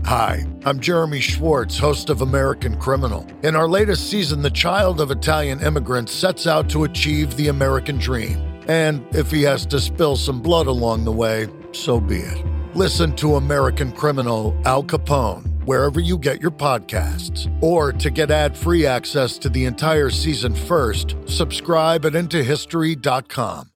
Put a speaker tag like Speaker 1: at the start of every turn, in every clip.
Speaker 1: Hi, I'm Jeremy Schwartz, host of American Criminal. In our latest season, the child of Italian immigrants sets out to achieve the American dream. And if he has to spill some blood along the way, so be it. Listen to American Criminal Al Capone wherever you get your podcasts. Or to get ad-free access to the entire season first, subscribe at IntoHistory.com.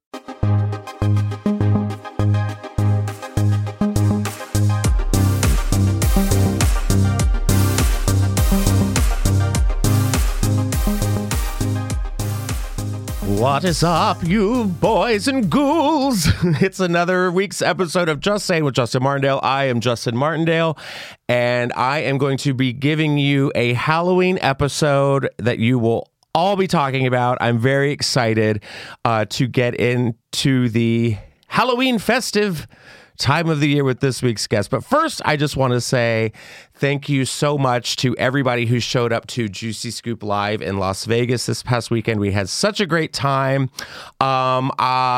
Speaker 2: What is up, you boys and ghouls? It's another week's episode of Just Saying with Justin Martindale. I am Justin Martindale, and I am going to be giving you a Halloween episode that you will all be talking about. I'm very excited to get into the Halloween festive time of the year with this week's guest. But first, I just want to say thank you so much to everybody who showed up to Juicy Scoop Live in Las Vegas this past weekend. We had such a great time. What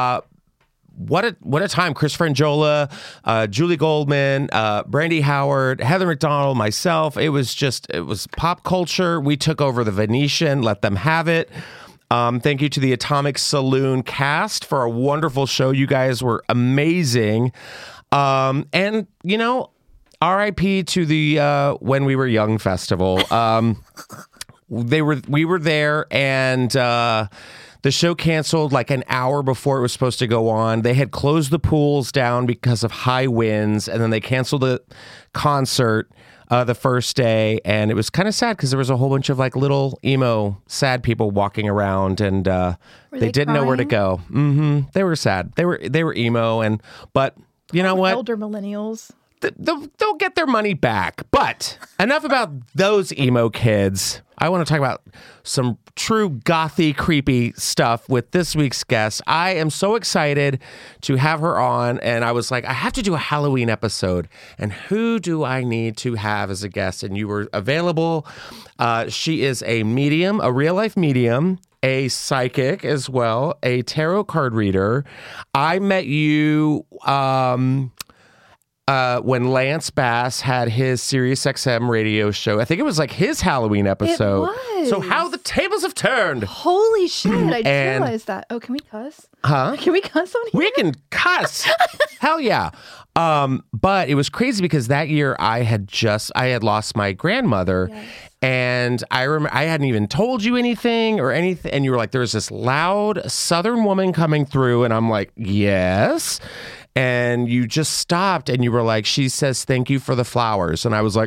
Speaker 2: a time. Chris Frangiola, Julie Goldman, Brandy Howard, Heather McDonald, myself. It was pop culture. We took over the Venetian, let them have it. Thank you to the Atomic Saloon cast for a wonderful show. You guys were amazing. And, you know, RIP to the When We Were Young festival. We were there, and the show canceled like an hour before it was supposed to go on. They had closed the pools down because of high winds, and then they canceled the concert the first day, and it was kind of sad because there was a whole bunch of like little emo sad people walking around, and they didn't know where to go. They were sad. They were emo, but you know what?
Speaker 3: Elder millennials.
Speaker 2: They'll get their money back. But enough about those emo kids. I want to talk about some true gothy, creepy stuff with this week's guest. I am so excited to have her on, and I was like, I have to do a Halloween episode, and who do I need to have as a guest? And you were available. She is a medium, a real-life medium, a psychic as well, a tarot card reader. I met you when Lance Bass had his SiriusXM radio show. I think it was like his Halloween episode.
Speaker 3: It was.
Speaker 2: So how the tables have turned.
Speaker 3: Holy shit, I just realized that. Oh, can we cuss?
Speaker 2: Huh?
Speaker 3: Can we cuss on here?
Speaker 2: We can cuss. Hell yeah. But it was crazy because that year I had lost my grandmother. Yes. And I remember I hadn't even told you anything. And you were like, there's this loud Southern woman coming through. And I'm like, yes. And you just stopped and you were like, she says, thank you for the flowers. And I was like,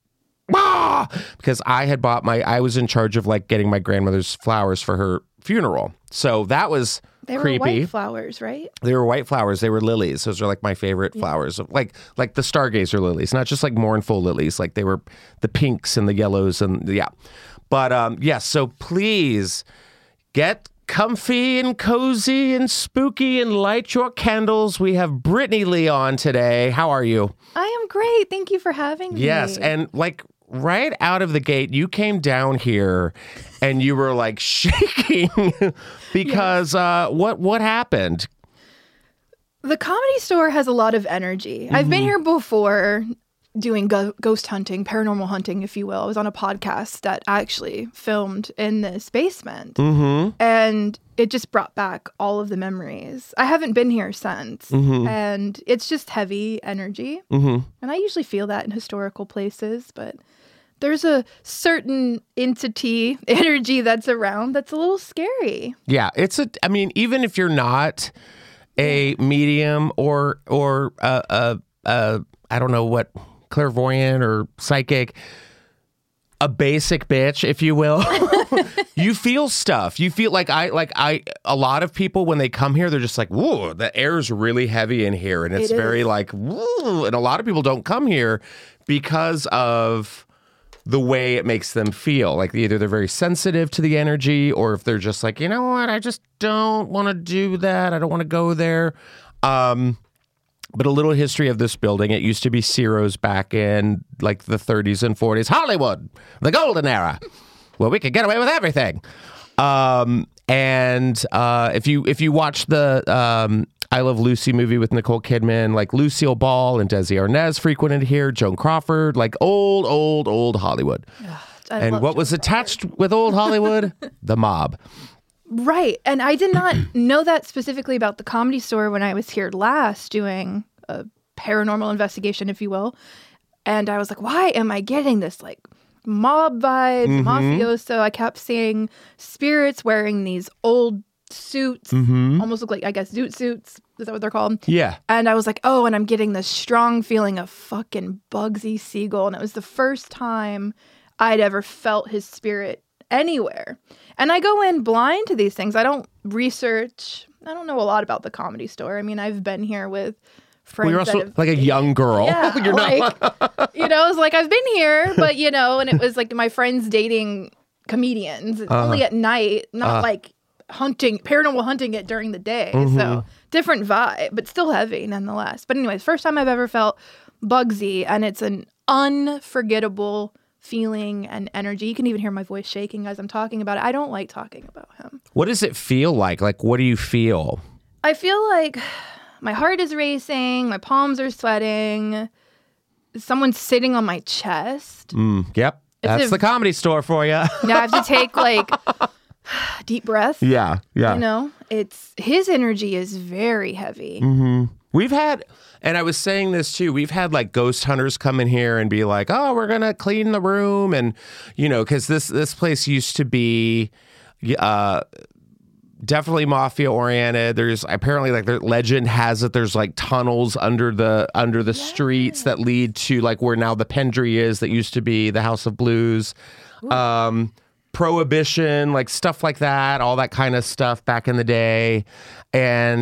Speaker 2: ah! Because I was in charge of like getting my grandmother's flowers for her funeral. So that was creepy.
Speaker 3: They were white flowers, right?
Speaker 2: They were white flowers. They were lilies. Those are like my favorite flowers. Like the stargazer lilies, not just like mournful lilies. Like they were the pinks and the yellows and yeah. But yes, so please get comfy and cozy and spooky and light your candles. We have Brittany Lee on today. How are you?
Speaker 3: I am great. Thank you for having me.
Speaker 2: Yes, and like right out of the gate, you came down here and you were like shaking because what happened?
Speaker 3: The Comedy Store has a lot of energy. I've been here before doing ghost hunting, paranormal hunting, if you will. I was on a podcast that actually filmed in this basement. And it just brought back all of the memories. I haven't been here since. And it's just heavy energy. And I usually feel that in historical places, but there's a certain entity energy that's around that's a little scary.
Speaker 2: Yeah, even if you're not a medium or I don't know what, clairvoyant or psychic, a basic bitch, if you will. You feel stuff. You feel like a lot of people when they come here, they're just like, whoa, the air's really heavy in here. And it's very like, whoa. And a lot of people don't come here because of the way it makes them feel. Like either they're very sensitive to the energy, or if they're just like, you know what, I just don't want to do that. I don't want to go there. But a little history of this building. It used to be Ciro's back in like the 30s and 40s. Hollywood, the golden era, where we could get away with everything. And if you watch the I Love Lucy movie with Nicole Kidman, like Lucille Ball and Desi Arnaz frequented here, Joan Crawford, like old Hollywood. And what was attached with old Hollywood? The mob.
Speaker 3: Right. And I did not know that specifically about the Comedy Store when I was here last doing a paranormal investigation, if you will. And I was like, why am I getting this like mob vibes, mafioso? I kept seeing spirits wearing these old suits, almost look like, I guess, zoot suits. Is that what they're called?
Speaker 2: Yeah.
Speaker 3: And I was like, oh, and I'm getting this strong feeling of fucking Bugsy Siegel. And it was the first time I'd ever felt his spirit anywhere. And I go in blind to these things. I don't research. I don't know a lot about the Comedy Store. I mean, I've been here with friends.
Speaker 2: You're also like a young girl.
Speaker 3: Yeah,
Speaker 2: You're
Speaker 3: like, it's like I've been here, but and it was like my friends dating comedians. It's only at night, not like paranormal hunting it during the day. So different vibe, but still heavy nonetheless. But anyways, first time I've ever felt Bugsy, and it's an unforgettable feeling and energy. You can even hear my voice shaking as I'm talking about it. I don't like talking about him.
Speaker 2: What does it feel like? Like, what do you feel?
Speaker 3: I feel like my heart is racing, my palms are sweating, someone's sitting on my chest.
Speaker 2: Yep. That's the Comedy Store for you.
Speaker 3: Now I have to take like deep breath.
Speaker 2: Yeah.
Speaker 3: It's his energy is very heavy.
Speaker 2: We've had, and I was saying this too, we've had like ghost hunters come in here and be like, oh, we're going to clean the room. And, because this place used to be definitely mafia oriented. There's apparently like their legend has it. There's like tunnels under the streets that lead to like where now the Pendry is that used to be the House of Blues. Prohibition, like stuff like that, all that kind of stuff back in the day. And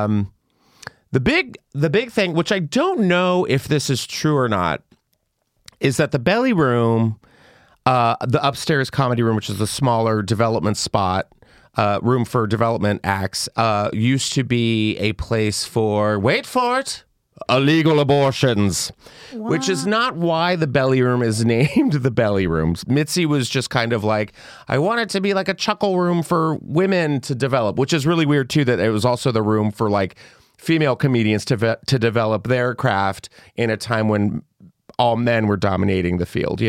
Speaker 2: the big thing, which I don't know if this is true or not, is that the belly room, the upstairs comedy room, which is the smaller development spot, room for development acts, used to be a place for, wait for it, illegal abortions. Wow. Which is not why the belly room is named the belly room. Mitzi was just kind of like, I want it to be like a chuckle room for women to develop, which is really weird too, that it was also the room for like female comedians to develop their craft in a time when all men were dominating the field,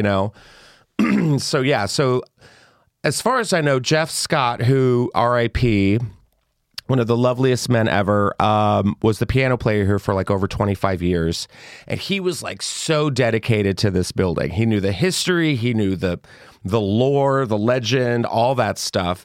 Speaker 2: So as far as I know, Jeff Scott, who R.I.P., one of the loveliest men ever, was the piano player here for like over 25 years. And he was like so dedicated to this building. He knew the history, he knew the lore, the legend, all that stuff.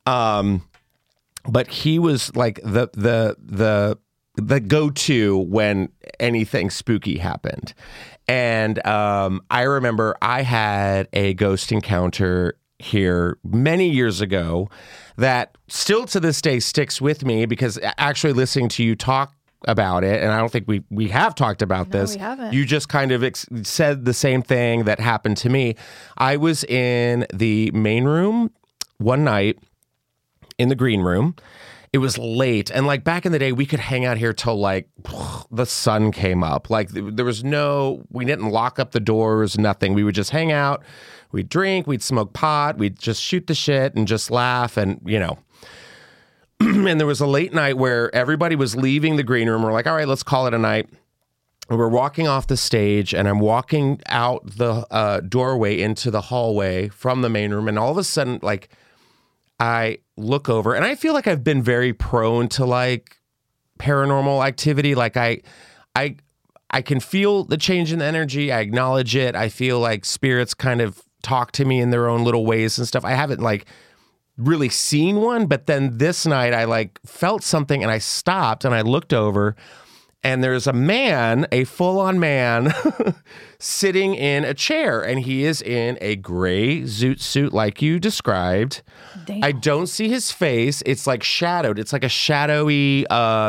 Speaker 2: But he was like the go-to when anything spooky happened. And I remember I had a ghost encounter here many years ago that still to this day sticks with me, because actually listening to you talk about it, and I don't think we have talked about this.
Speaker 3: We haven't.
Speaker 2: You just kind of said the same thing that happened to me. I was in the main room one night in the green room. It was late, and like back in the day, we could hang out here till like the sun came up. Like there was we didn't lock up the doors, nothing. We would just hang out. We'd drink, we'd smoke pot, we'd just shoot the shit and just laugh and, And there was a late night where everybody was leaving the green room. We're like, all right, let's call it a night. And we're walking off the stage, and I'm walking out the doorway into the hallway from the main room. And all of a sudden, like, I look over, and I feel like I've been very prone to, like, paranormal activity. Like, I can feel the change in the energy. I acknowledge it. I feel like spirits kind of talk to me in their own little ways and stuff. I haven't like really seen one, but then this night I like felt something, and I stopped and I looked over, and there's a full-on man sitting in a chair, and he is in a gray zoot suit like you described. Damn. I don't see his face. It's like shadowed. It's like a shadowy,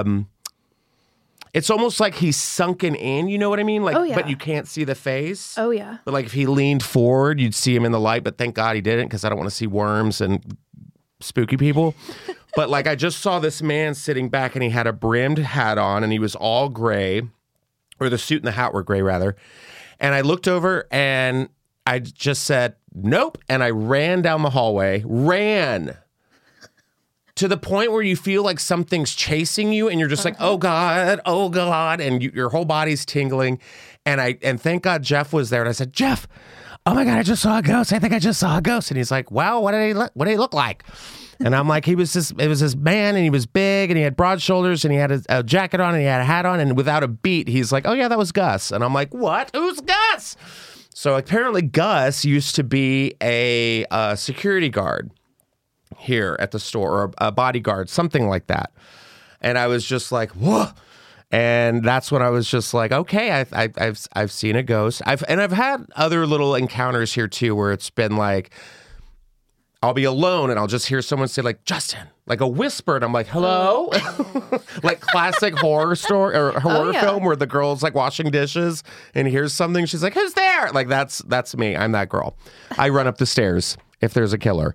Speaker 2: it's almost like he's sunken in, you know what I mean? Like, but you can't see the face.
Speaker 3: Oh, yeah.
Speaker 2: But like if he leaned forward, you'd see him in the light, but thank God he didn't, because I don't want to see worms and spooky people. But like I just saw this man sitting back, and he had a brimmed hat on, and he was all gray, or the suit and the hat were gray rather. And I looked over and I just said, nope. And I ran down the hallway, to the point where you feel like something's chasing you and you're just like, oh God, and your whole body's tingling. And thank God Jeff was there. And I said, Jeff, oh my God, I just saw a ghost. I think I just saw a ghost. And he's like, wow, what did he look like? And I'm like, it was this man, and he was big, and he had broad shoulders, and he had a jacket on, and he had a hat on, and without a beat, he's like, oh yeah, that was Gus. And I'm like, what? Who's Gus? So apparently Gus used to be a security guard here at the store, or a bodyguard, something like that. And I was just like, whoa. And that's when I was just like, okay, I've seen a ghost. I've had other little encounters here too, where it's been like, I'll be alone and I'll just hear someone say like, Justin, like a whisper, and I'm like, hello? Like classic horror story or horror film where the girl's like washing dishes and hears something. She's like, who's there? Like that's me. I'm that girl. I run up the stairs if there's a killer.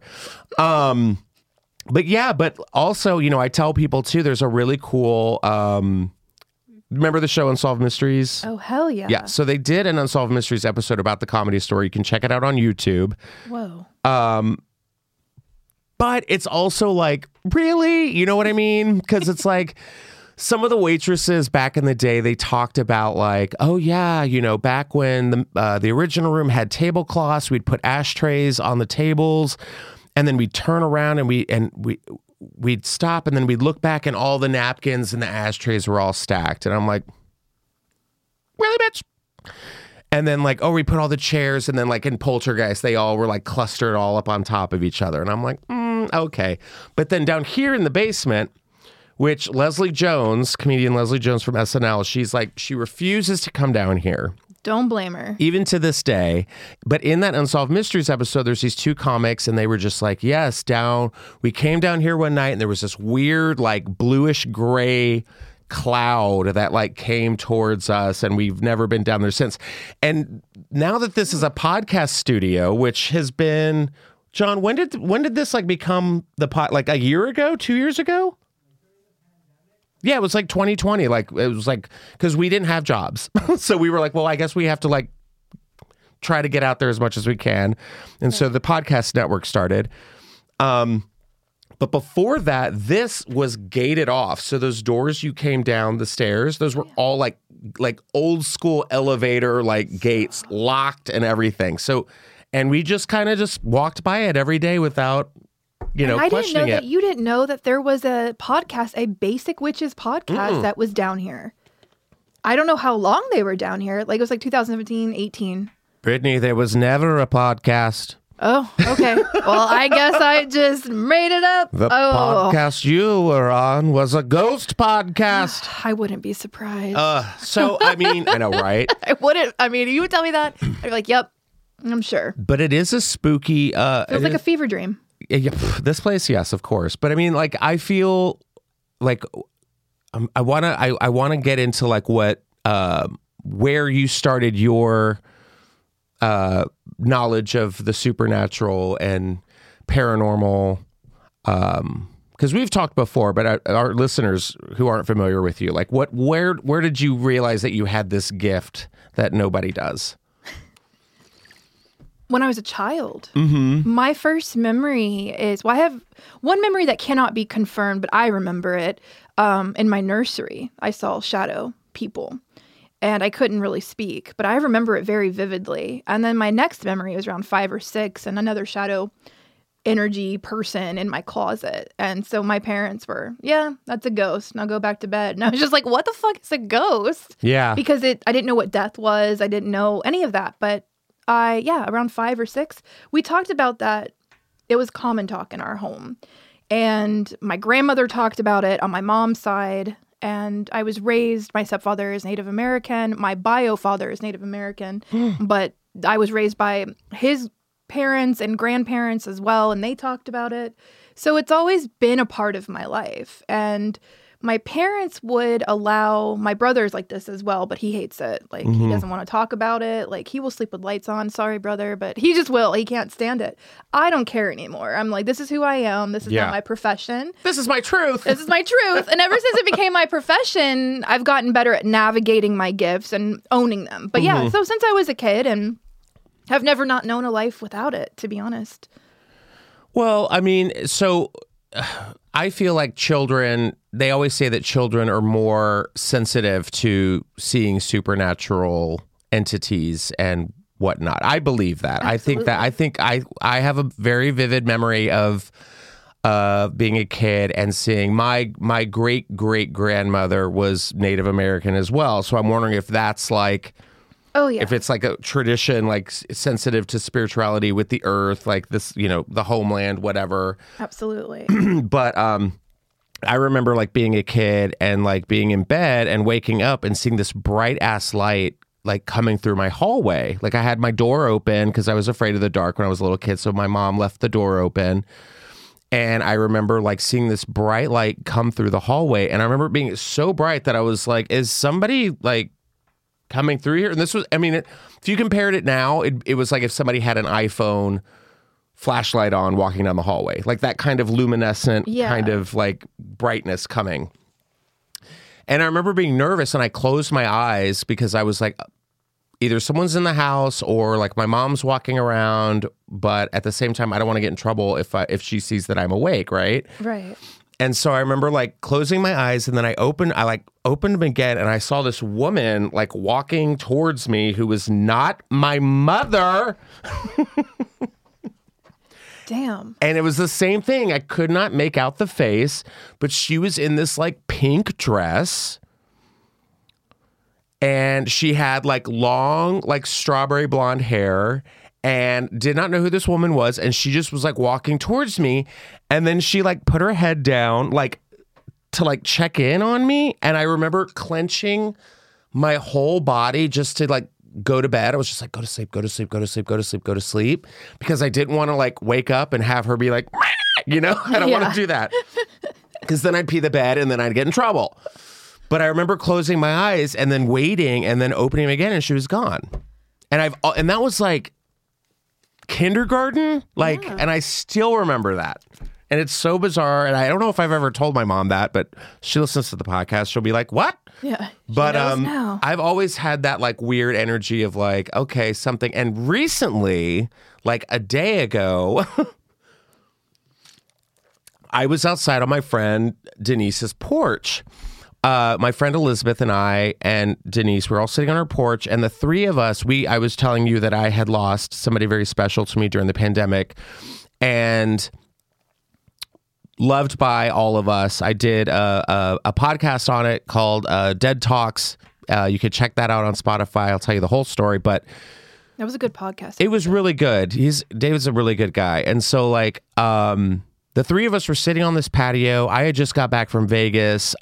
Speaker 2: But also, I tell people too, there's a really cool, remember the show Unsolved Mysteries?
Speaker 3: Oh, hell yeah.
Speaker 2: Yeah. So they did an Unsolved Mysteries episode about the Comedy Store. You can check it out on YouTube.
Speaker 3: Whoa.
Speaker 2: But it's also like, really? You know what I mean? Because it's like some of the waitresses back in the day, they talked about like, oh yeah, back when the original room had tablecloths, we'd put ashtrays on the tables, and then we'd turn around and we'd stop, and then we'd look back and all the napkins and the ashtrays were all stacked. And I'm like, really, bitch? And then like, oh, we put all the chairs, and then like in Poltergeist, they all were like clustered all up on top of each other. And I'm like, okay. But then down here in the basement, which Leslie Jones, comedian Leslie Jones from SNL, she's like, she refuses to come down here.
Speaker 3: Don't blame her.
Speaker 2: Even to this day. But in that Unsolved Mysteries episode, there's these two comics, and they were just like, yes, we came down here one night, and there was this weird like bluish gray cloud that like came towards us, and we've never been down there since. And now that this is a podcast studio, which has been, John, when did this like become the pod? Like a year ago, 2 years ago? Yeah, it was like 2020. Like it was like, because we didn't have jobs, so we were like, well, I guess we have to like try to get out there as much as we can, and so the podcast network started. But before that, this was gated off. So those doors you came down the stairs, those were all like old school elevator like gates, locked and everything. So, and we just kind of just walked by it every day without,
Speaker 3: I
Speaker 2: questioning
Speaker 3: didn't know
Speaker 2: it.
Speaker 3: that you didn't know that there was a podcast, a Basic Witches podcast that was down here. I don't know how long they were down here. Like it was like 2017, 18.
Speaker 2: Brittany, there was never a podcast.
Speaker 3: Oh, okay. Well, I guess I just made it up.
Speaker 2: The podcast you were on was a ghost podcast.
Speaker 3: I wouldn't be surprised.
Speaker 2: So, I mean, I know, right?
Speaker 3: I wouldn't. I mean, you would tell me that, I'd be like, yep, I'm sure.
Speaker 2: But it is a spooky...
Speaker 3: Feels like a fever dream.
Speaker 2: Yeah, this place, yes, of course. But I mean, like, I feel like I want to get into like what, where you started your knowledge of the supernatural and paranormal, because we've talked before, but our listeners who aren't familiar with you, like where did you realize that you had this gift that nobody does?
Speaker 3: When I was a child, my first memory is, I have one memory that cannot be confirmed, but I remember it. In my nursery, I saw shadow people. And I couldn't really speak, but I remember it very vividly. And then my next memory was around 5 or 6, and another shadow energy person in my closet. And so my parents were, yeah, that's a ghost. Now go back to bed. And I was just like, what the fuck is a ghost?
Speaker 2: Yeah.
Speaker 3: Because I didn't know what death was. I didn't know any of that. But around 5 or 6, we talked about that. It was common talk in our home. And my grandmother talked about it on my mom's side. And I was raised, my stepfather is Native American. My bio father is Native American. But I was raised by his parents and grandparents as well. And they talked about it. So it's always been a part of my life. And my parents would allow, my brother's like this as well, but he hates it. Like, he doesn't want to talk about it. Like, he will sleep with lights on. Sorry, brother, but he just will. He can't stand it. I don't care anymore. I'm like, this is who I am. This is not my profession.
Speaker 2: This is my truth.
Speaker 3: This is my truth. And ever since it became my profession, I've gotten better at navigating my gifts and owning them. But yeah, so since I was a kid, and I've never not known a life without it, to be honest.
Speaker 2: Well, I mean, so I feel like children, they always say that children are more sensitive to seeing supernatural entities and whatnot. I believe that.
Speaker 3: Absolutely.
Speaker 2: I think I have a very vivid memory of being a kid and seeing my great grandmother was Native American as well. So I'm wondering if that's like,
Speaker 3: Oh yeah.
Speaker 2: if it's like a tradition, like sensitive to spirituality with the earth, like this, the homeland, whatever.
Speaker 3: Absolutely.
Speaker 2: But I remember like being a kid and like being in bed and waking up and seeing this bright ass light like coming through my hallway. Like I had my door open because I was afraid of the dark when I was a little kid. So my mom left the door open. And I remember like seeing this bright light come through the hallway. And I remember it being so bright that I was like, is somebody like coming through here? And this was, if you compared it now, it was like if somebody had an iPhone flashlight on walking down the hallway, like that kind of luminescent kind of like brightness coming. And I remember being nervous and I closed my eyes because I was like, either someone's in the house or like my mom's walking around, but at the same time, I don't want to get in trouble if she sees that I'm awake, right?
Speaker 3: Right.
Speaker 2: And so I remember like closing my eyes and then I opened them again and I saw this woman like walking towards me who was not my mother.
Speaker 3: Damn.
Speaker 2: And it was the same thing. I could not make out the face, but she was in this like pink dress. And she had like long, like strawberry blonde hair and did not know who this woman was. And she just was like walking towards me. And then she like put her head down like to like check in on me. And I remember clenching my whole body just to like go to bed. I was just like, go to sleep, go to sleep, go to sleep, go to sleep, go to sleep. Because I didn't want to like wake up and have her be like, I don't want to do that. Because then I'd pee the bed and then I'd get in trouble. But I remember closing my eyes and then waiting and then opening them again and she was gone. And that was like kindergarten, and I still remember that. And it's so bizarre. And I don't know if I've ever told my mom that, but she listens to the podcast. She'll be like, what?
Speaker 3: Yeah.
Speaker 2: But
Speaker 3: now.
Speaker 2: I've always had that like weird energy of like, okay, something. And recently, like a day ago, I was outside on my friend Denise's porch. My friend Elizabeth and I and Denise were all sitting on her porch, and the three of us, I was telling you that I had lost somebody very special to me during the pandemic and loved by all of us. I did a podcast on it called Dead Talks. You could check that out on Spotify. I'll tell you the whole story, but
Speaker 3: that was a good podcast.
Speaker 2: It was really good. David's a really good guy. And so like, the three of us were sitting on this patio. I had just got back from Vegas.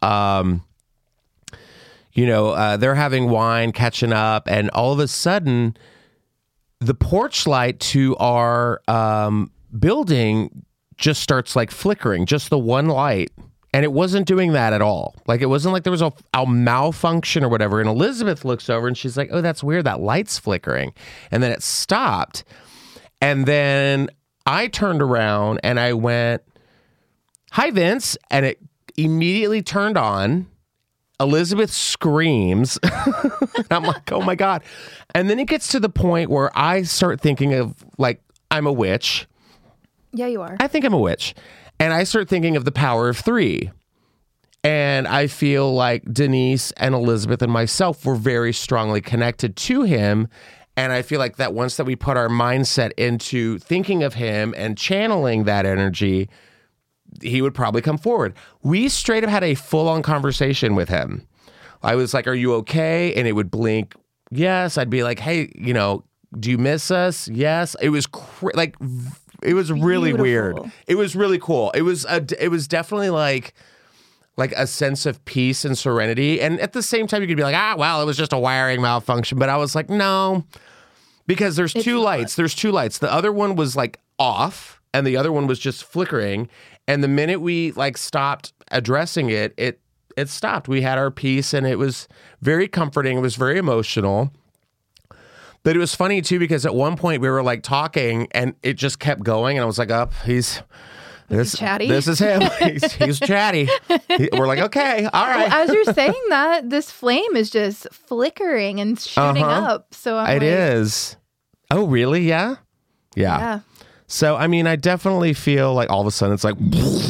Speaker 2: They're having wine, catching up, and all of a sudden, the porch light to our building just starts like flickering, just the one light. And it wasn't doing that at all. Like, it wasn't like there was a malfunction or whatever. And Elizabeth looks over and she's like, oh, that's weird. That light's flickering. And then it stopped. And then I turned around and I went, hi, Vince. And it immediately turned on. Elizabeth screams. I'm like, oh my God. And then it gets to the point where I start thinking of like, I'm a witch.
Speaker 3: Yeah, you are.
Speaker 2: I think I'm a witch. And I start thinking of the power of three. And I feel like Denise and Elizabeth and myself were very strongly connected to him. And I feel like that once that we put our mindset into thinking of him and channeling that energy, he would probably come forward. We straight up had a full-on conversation with him. I was like, are you okay? And it would blink, yes. I'd be like, hey, do you miss us? Yes. It was it was really
Speaker 3: Beautiful.
Speaker 2: weird. It was really cool. It was definitely like a sense of peace and serenity. And at the same time, you could be like, well, it was just a wiring malfunction. But I was like, no, because there's two lights. There's two lights. The other one was like off and the other one was just flickering. And the minute we like stopped addressing it, it stopped. We had our peace and it was very comforting. It was very emotional. But it was funny too, because at one point we were like talking and it just kept going. And I was like, he's
Speaker 3: chatty.
Speaker 2: This is him. He's chatty. We're like, okay, all right.
Speaker 3: Well, as you're saying that, this flame is just flickering and shooting up. So
Speaker 2: it is. Oh, really? Yeah.
Speaker 3: Yeah.
Speaker 2: So, I mean, I definitely feel like all of a sudden it's like,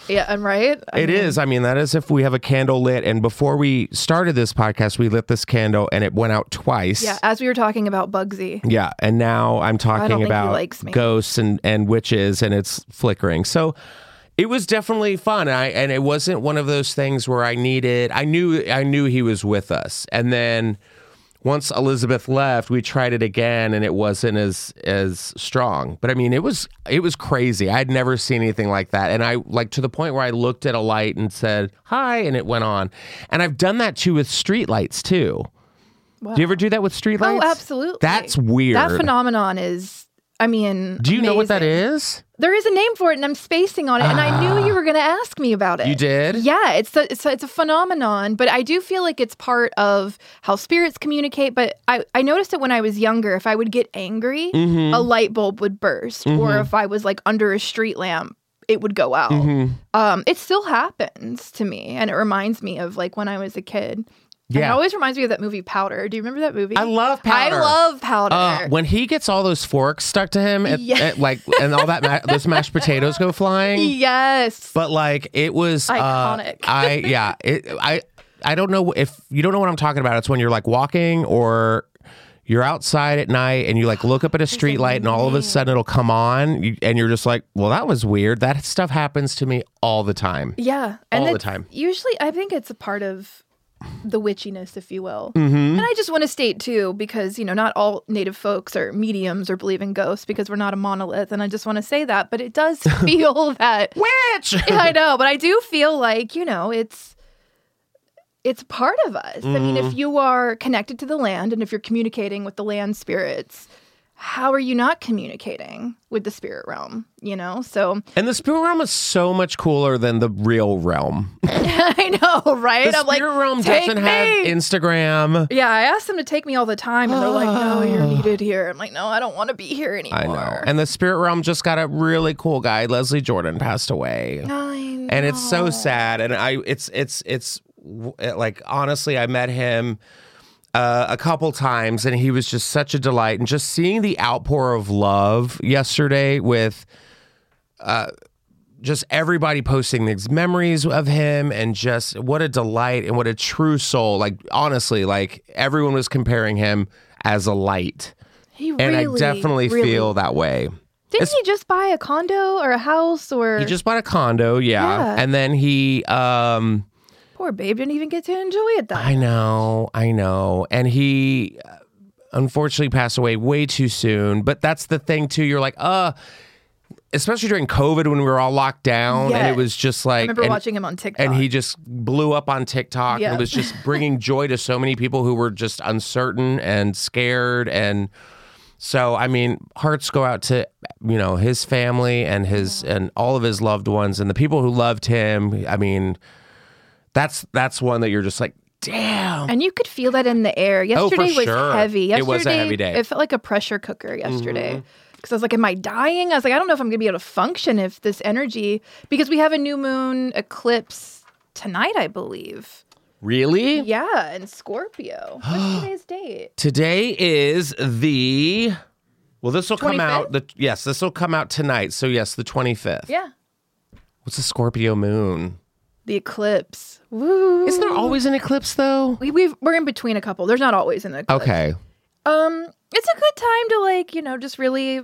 Speaker 3: Yeah, I'm right.
Speaker 2: It is. I mean, that is if we have a candle lit. And before we started this podcast, we lit this candle and it went out twice.
Speaker 3: Yeah, as we were talking about Bugsy.
Speaker 2: Yeah. And now I'm talking about ghosts and witches, and it's flickering. So it was definitely fun. And it wasn't one of those things where I knew he was with us. And then once Elizabeth left, we tried it again, and it wasn't as strong. But I mean, it was crazy. I'd never seen anything like that. And I to the point where I looked at a light and said, hi, and it went on. And I've done that too with street lights too. Wow. Do you ever do that with street lights?
Speaker 3: Oh, absolutely.
Speaker 2: That's weird.
Speaker 3: That phenomenon is, do you
Speaker 2: amazing. Know what that is?
Speaker 3: There is a name for it, and I'm spacing on it, and I knew you were going to ask me about it.
Speaker 2: You did?
Speaker 3: Yeah, it's a phenomenon, but I do feel like it's part of how spirits communicate, but I noticed it when I was younger. If I would get angry, a light bulb would burst, or if I was under a street lamp, it would go out. It still happens to me, and it reminds me of when I was a kid. Yeah. It always reminds me of that movie Powder. Do you remember that movie?
Speaker 2: I love Powder.
Speaker 3: I love Powder.
Speaker 2: When he gets all those forks stuck to him, and all that those mashed potatoes go flying.
Speaker 3: Yes.
Speaker 2: But it was
Speaker 3: iconic.
Speaker 2: I don't know if you don't know what I'm talking about. It's when you're walking or you're outside at night and you look up at a street light and all of a sudden it'll come on and you're just well, that was weird. That stuff happens to me all the time.
Speaker 3: Yeah.
Speaker 2: All the time.
Speaker 3: Usually, I think it's a part of the witchiness, if you will. And I just want to state too, because not all Native folks are mediums or believe in ghosts, because we're not a monolith, and I just want to say that, but it does feel that
Speaker 2: witch.
Speaker 3: I know, but I do feel it's part of us. I mean, if you are connected to the land and if you're communicating with the land spirits, how are you not communicating with the spirit realm, So,
Speaker 2: and the spirit realm is so much cooler than the real realm.
Speaker 3: I know, right?
Speaker 2: The spirit realm doesn't have Instagram.
Speaker 3: Yeah, I asked them to take me all the time, and they're like, no, you're needed here. I'm like, no, I don't want to be here anymore.
Speaker 2: I know. And the spirit realm just got a really cool guy. Leslie Jordan passed away.
Speaker 3: I know.
Speaker 2: And it's so sad. And honestly, I met him a couple times, and he was just such a delight. And just seeing the outpour of love yesterday with just everybody posting these memories of him, and just what a delight and what a true soul. Honestly, everyone was comparing him as a light. And I definitely feel that way.
Speaker 3: Didn't he just buy a condo or a house? Or
Speaker 2: he just bought a condo, yeah. And then he
Speaker 3: poor babe didn't even get to enjoy it though.
Speaker 2: I know. And he unfortunately passed away way too soon. But that's the thing too. You're especially during COVID when we were all locked down, and it was just
Speaker 3: I remember watching him on TikTok.
Speaker 2: And he just blew up on TikTok. And it was just bringing joy to so many people who were just uncertain and scared. And so, I mean, hearts go out to, his family and and all of his loved ones and the people who loved him. I mean, that's one that you're just damn.
Speaker 3: And you could feel that in the air. Yesterday was heavy.
Speaker 2: It was a heavy day.
Speaker 3: It felt like a pressure cooker yesterday. Because I was am I dying? I was I don't know if I'm going to be able to function if this energy, because we have a new moon eclipse tonight, I believe.
Speaker 2: Really?
Speaker 3: Yeah, in Scorpio. What's today's date?
Speaker 2: Today is this will come
Speaker 3: 25th?
Speaker 2: out. This will come out tonight. So yes, the 25th.
Speaker 3: Yeah. What's
Speaker 2: a Scorpio moon?
Speaker 3: The eclipse. Woo.
Speaker 2: Isn't there always an eclipse though?
Speaker 3: We're in between a couple. There's not always an eclipse.
Speaker 2: Okay.
Speaker 3: It's a good time to just really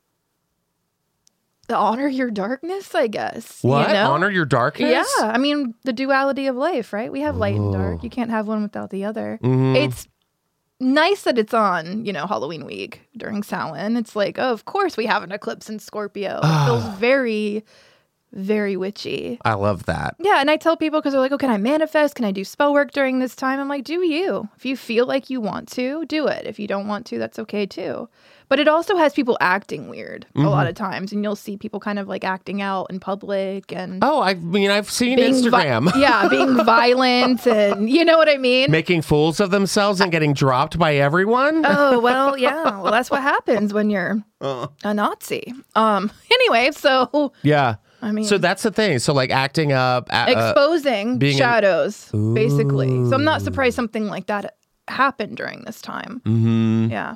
Speaker 3: honor your darkness, I guess.
Speaker 2: What? Honor your darkness?
Speaker 3: Yeah. I mean, the duality of life, right? We have light and dark. You can't have one without the other. It's nice that it's on, Halloween week during Samhain. It's of course we have an eclipse in Scorpio. It feels very, very witchy.
Speaker 2: I love that.
Speaker 3: Yeah, and I tell people, because they're oh, can I manifest? Can I do spell work during this time? I'm do you. If you feel like you want to, do it. If you don't want to, that's okay too. But it also has people acting weird a lot of times, and you'll see people kind of acting out in public and
Speaker 2: I've seen Instagram.
Speaker 3: Being violent, and you know what I mean?
Speaker 2: Making fools of themselves and getting dropped by everyone.
Speaker 3: Oh, well, yeah. Well, that's what happens when you're a Nazi. Anyway, so
Speaker 2: yeah.
Speaker 3: I mean,
Speaker 2: so that's the thing. So acting up,
Speaker 3: exposing shadows, basically. So I'm not surprised something like that happened during this time. Yeah.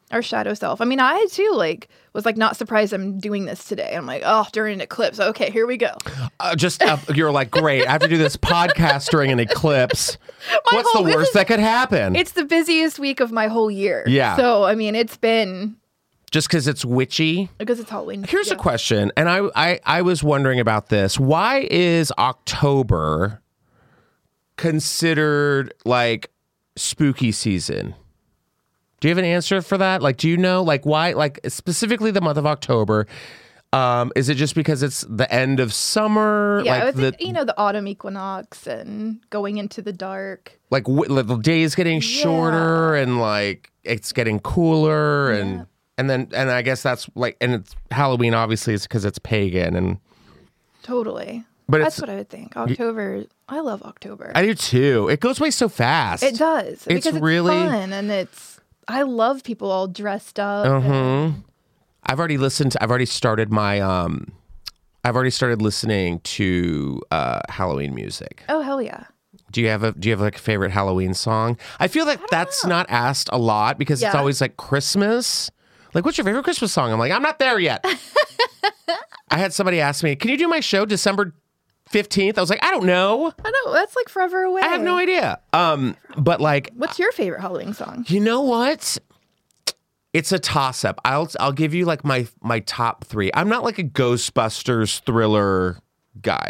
Speaker 3: our shadow self. I mean, I too was not surprised I'm doing this today. I'm like, oh, during an eclipse. Okay, here we go.
Speaker 2: You're like, great. I have to do this podcast during an eclipse. What's the worst that could happen?
Speaker 3: It's the busiest week of my whole year.
Speaker 2: Yeah.
Speaker 3: So I mean, it's been
Speaker 2: just because it's witchy.
Speaker 3: Because it's Halloween.
Speaker 2: Here's a question, and I was wondering about this. Why is October considered like spooky season? Do you have an answer for that? Like, do you know, like, why, like, specifically the month of October? Is it just because it's the end of summer?
Speaker 3: Yeah,
Speaker 2: like
Speaker 3: I think, the autumn equinox and going into the dark.
Speaker 2: Like, the days getting shorter and, like, it's getting cooler and I guess that's, like, and it's Halloween, obviously, is because it's pagan and...
Speaker 3: Totally.
Speaker 2: But
Speaker 3: that's what I would think. October, I love October.
Speaker 2: I do, too. It goes by so fast.
Speaker 3: It does.
Speaker 2: It's
Speaker 3: because
Speaker 2: really...
Speaker 3: it's fun and I love people all dressed up.
Speaker 2: I've already started listening to Halloween music.
Speaker 3: Oh, hell yeah.
Speaker 2: Do you have like a favorite Halloween song? I feel like that's not asked a lot because it's always like Christmas. Like, what's your favorite Christmas song? I'm like, I'm not there yet. I had somebody ask me, can you do my show December 15th? I was like, I don't know.
Speaker 3: I know, that's like forever away.
Speaker 2: I have no idea. But like,
Speaker 3: what's your favorite Halloween song?
Speaker 2: You know what? It's a toss-up. I'll give you like my top 3. I'm not like a Ghostbusters thriller guy.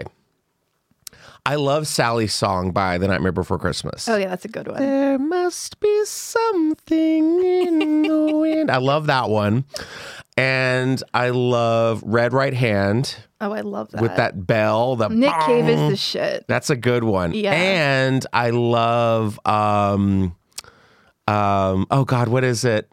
Speaker 2: I love Sally's song by The Nightmare Before Christmas.
Speaker 3: Oh yeah, that's a good one.
Speaker 2: There must be something in the wind. I love that one. And I love Red Right Hand.
Speaker 3: Oh, I love that.
Speaker 2: With that bell.
Speaker 3: Nick Cave is the shit.
Speaker 2: That's a good one.
Speaker 3: Yeah.
Speaker 2: And I love, oh God, what is it?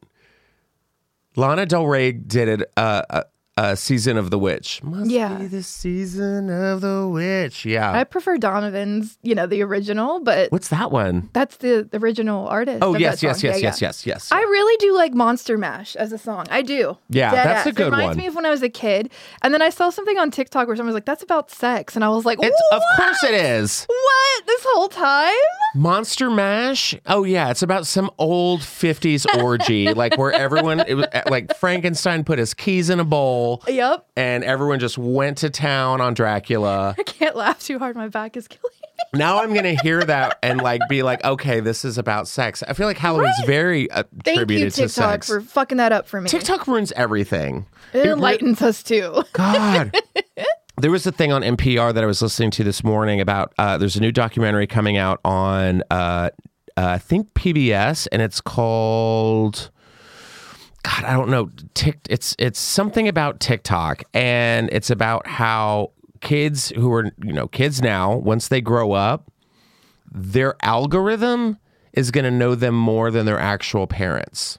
Speaker 2: Lana Del Rey did it, Season of the Witch. Must be the Season of the Witch. Yeah.
Speaker 3: I prefer Donovan's, the original, but...
Speaker 2: What's that one?
Speaker 3: That's the original artist.
Speaker 2: Oh, yes.
Speaker 3: I really do like Monster Mash as a song. I do.
Speaker 2: Yeah, that's a good one.
Speaker 3: It reminds me of when I was a kid. And then I saw something on TikTok where someone was like, that's about sex. And I was like, what?
Speaker 2: Of course it is.
Speaker 3: What? This whole time?
Speaker 2: Monster Mash? Oh, yeah. It's about some old 50s orgy, like where it was like Frankenstein put his keys in a bowl.
Speaker 3: Yep.
Speaker 2: And everyone just went to town on Dracula.
Speaker 3: I can't laugh too hard. My back is killing me.
Speaker 2: Now I'm going to hear that and like be like, okay, this is about sex. I feel like Halloween's very attributed to sex.
Speaker 3: Thank you, TikTok, for fucking that up for me.
Speaker 2: TikTok ruins everything.
Speaker 3: It enlightens us too.
Speaker 2: God. There was a thing on NPR that I was listening to this morning about, there's a new documentary coming out on, I think PBS, and it's called... God, I don't know. It's something about TikTok, and it's about how kids who are, kids now, once they grow up, their algorithm is going to know them more than their actual parents.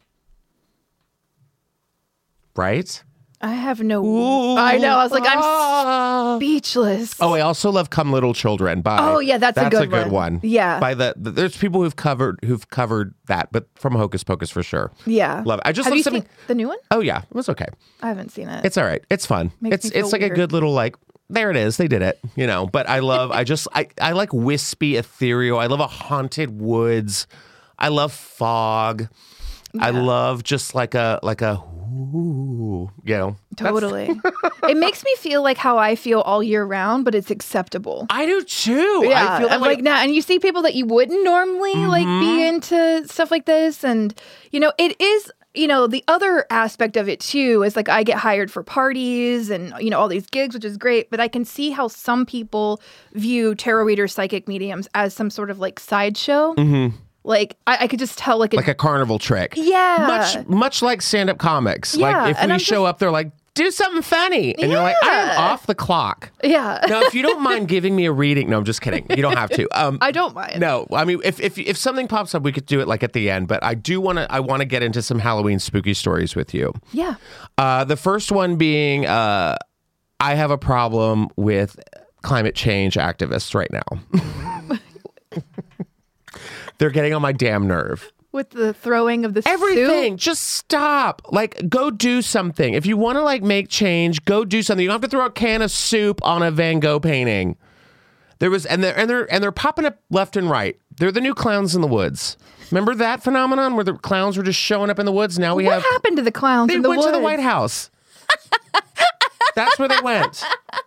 Speaker 2: Right?
Speaker 3: I have no... I know. I was like, I'm speechless.
Speaker 2: Oh, I also love "Come Little Children" by...
Speaker 3: Oh, yeah, that's a good one. Yeah.
Speaker 2: By there's people who've covered that, but from Hocus Pocus for sure.
Speaker 3: Yeah.
Speaker 2: Love it. I just
Speaker 3: have
Speaker 2: love
Speaker 3: you seen the new one?
Speaker 2: Oh yeah, it was okay.
Speaker 3: I haven't seen it.
Speaker 2: It's all right. It's fun. It's like a good little like, there it is. They did it, But I love. I like wispy, ethereal. I love a haunted woods. I love fog. Yeah. I love just like a. Ooh,
Speaker 3: Totally. It makes me feel like how I feel all year round, but it's acceptable.
Speaker 2: I do too.
Speaker 3: Yeah,
Speaker 2: I feel
Speaker 3: I'm like now, and you see people that you wouldn't normally like be into stuff like this, and it is. The other aspect of it too is like I get hired for parties and all these gigs, which is great, but I can see how some people view tarot readers, psychic mediums as some sort of like sideshow. Mm-hmm. Like, I could just tell, like
Speaker 2: a carnival trick.
Speaker 3: Yeah.
Speaker 2: Much like stand-up comics.
Speaker 3: Yeah,
Speaker 2: like, if we show up, they're like, do something funny. And you're like, I am off the clock.
Speaker 3: Yeah.
Speaker 2: Now, if you don't mind giving me a reading... No, I'm just kidding. You don't have to.
Speaker 3: I don't mind.
Speaker 2: No, I mean, if something pops up, we could do it, like, at the end. But I want to get into some Halloween spooky stories with you.
Speaker 3: Yeah.
Speaker 2: The first one being, I have a problem with climate change activists right now. They're getting on my damn nerve.
Speaker 3: With the throwing of the
Speaker 2: everything.
Speaker 3: soup?
Speaker 2: Just stop. Like, go do something. If you want to, like, make change, go do something. You don't have to throw a can of soup on a Van Gogh painting. they're popping up left and right. They're the new clowns in the woods. Remember that phenomenon where the clowns were just showing up in the woods? Now
Speaker 3: what happened to the clowns in the woods?
Speaker 2: They went to the White House. That's where they went.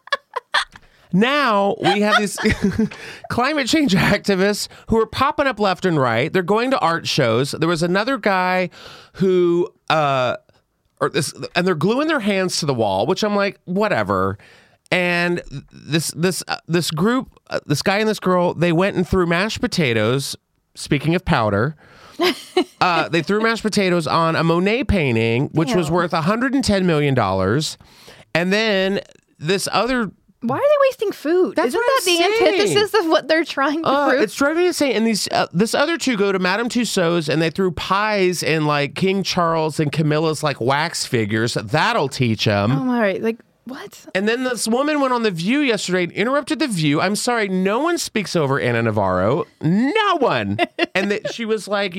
Speaker 2: Now we have these climate change activists who are popping up left and right. They're going to art shows. There was another guy who, and they're gluing their hands to the wall, which I'm like, whatever. And this group, this guy and this girl, they went and threw mashed potatoes. Speaking of powder, they threw mashed potatoes on a Monet painting, which was worth $110 million. And then this other...
Speaker 3: Why are they wasting food? Isn't that the antithesis of what they're trying to prove?
Speaker 2: It's driving me insane. And this other two go to Madame Tussauds and they threw pies and like King Charles and Camilla's like wax figures. That'll teach them.
Speaker 3: Oh my, like what?
Speaker 2: And then this woman went on The View yesterday and interrupted The View. I'm sorry, no one speaks over Anna Navarro. No one. And she was like,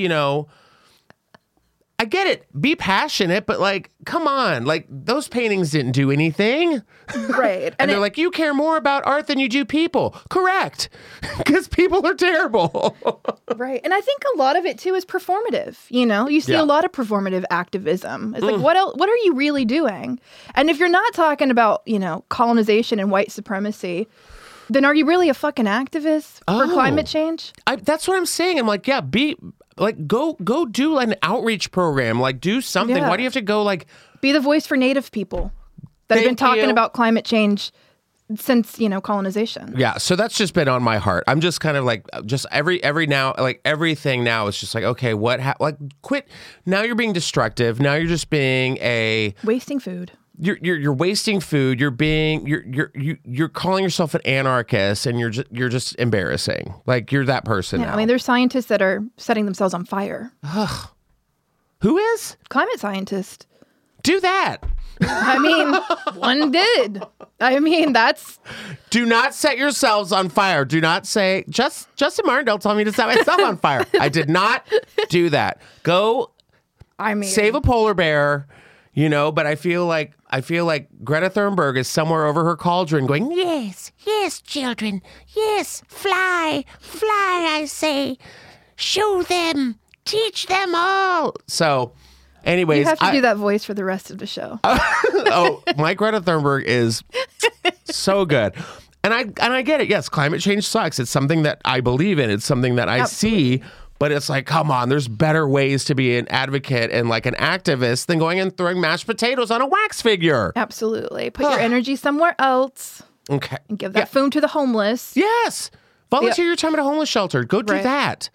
Speaker 2: I get it. Be passionate, but like, come on. Like, those paintings didn't do anything.
Speaker 3: Right.
Speaker 2: And they're like, you care more about art than you do people. Correct. Because people are terrible.
Speaker 3: Right. And I think a lot of it, too, is performative. You see a lot of performative activism. It's like, what are you really doing? And if you're not talking about, colonization and white supremacy, then are you really a fucking activist for climate change?
Speaker 2: That's what I'm saying. I'm like, yeah, go do an outreach program. Like, do something.
Speaker 3: Yeah.
Speaker 2: Why do you have to go like...
Speaker 3: Be the voice for Native people that have been talking about climate change since, colonization.
Speaker 2: Yeah, so that's just been on my heart. I'm just kind of like, just every now, like everything now is just like, okay, quit. Now you're being destructive. Now you're just being
Speaker 3: wasting food.
Speaker 2: You're wasting food. You're calling yourself an anarchist, and you're just embarrassing. Like you're that person.
Speaker 3: Yeah,
Speaker 2: now.
Speaker 3: I mean, there's scientists that are setting themselves on fire.
Speaker 2: Ugh. Who is?
Speaker 3: Climate scientist.
Speaker 2: Do that.
Speaker 3: I mean, one did. I mean, that's...
Speaker 2: Do not set yourselves on fire. Do not say, Justin Martindale told me to set myself on fire. I did not do that. Go save a polar bear, but I feel like Greta Thunberg is somewhere over her cauldron going, yes, children, yes, fly, I say, show them, teach them all. So... Anyways,
Speaker 3: you have to do that voice for the rest of the show.
Speaker 2: My Greta Thunberg is so good. And I get it. Yes, climate change sucks. It's something that I believe in. It's something that I see. But it's like, come on, there's better ways to be an advocate and like an activist than going and throwing mashed potatoes on a wax figure.
Speaker 3: Absolutely. Put your energy somewhere else.
Speaker 2: Okay.
Speaker 3: And give that food to the homeless.
Speaker 2: Yes. Volunteer your time at a homeless shelter. Go do that.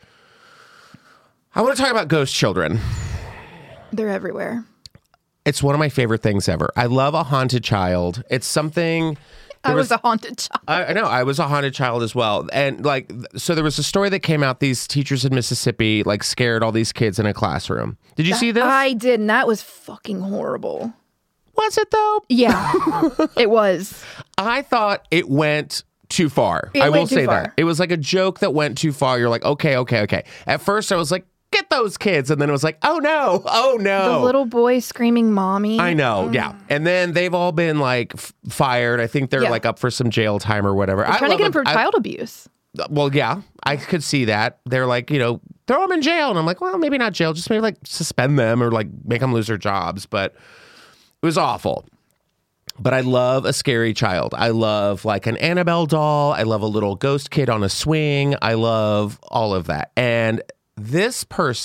Speaker 2: I want to talk about ghost children.
Speaker 3: They're everywhere.
Speaker 2: It's one of my favorite things ever. I love a haunted child. It's something...
Speaker 3: I was a haunted child.
Speaker 2: I know. I was a haunted child as well. And so there was a story that came out. These teachers in Mississippi scared all these kids in a classroom. Did you see this?
Speaker 3: I did. And that was fucking horrible.
Speaker 2: Was it though?
Speaker 3: Yeah, it was.
Speaker 2: I thought it went too far. I will say that. It was like a joke that went too far. You're like, okay. At first I was like, get those kids. And then it was like, oh no.
Speaker 3: The little boy screaming mommy.
Speaker 2: I know, yeah. And then they've all been fired. I think they're up for some jail time or whatever.
Speaker 3: They're trying to get them for child abuse.
Speaker 2: Well, yeah, I could see that. They're like, throw them in jail. And I'm like, well, maybe not jail. Just maybe suspend them or make them lose their jobs. But it was awful. But I love a scary child. I love an Annabelle doll. I love a little ghost kid on a swing. I love all of that. And this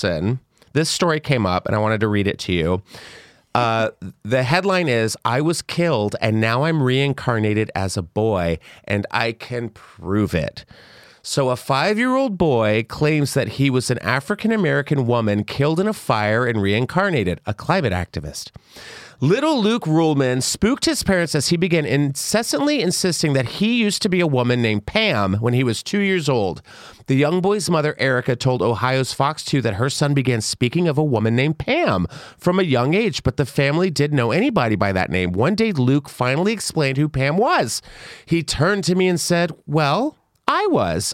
Speaker 2: story came up and I wanted to read it to you. The headline is, I was killed and now I'm reincarnated as a boy and I can prove it. So a 5-year-old boy claims that he was an African-American woman killed in a fire and reincarnated, a climate activist. Little Luke Ruhlman spooked his parents as he began incessantly insisting that he used to be a woman named Pam when he was 2 years old. The young boy's mother, Erica, told Ohio's Fox 2 that her son began speaking of a woman named Pam from a young age, but the family didn't know anybody by that name. One day, Luke finally explained who Pam was. He turned to me and said, well, I was.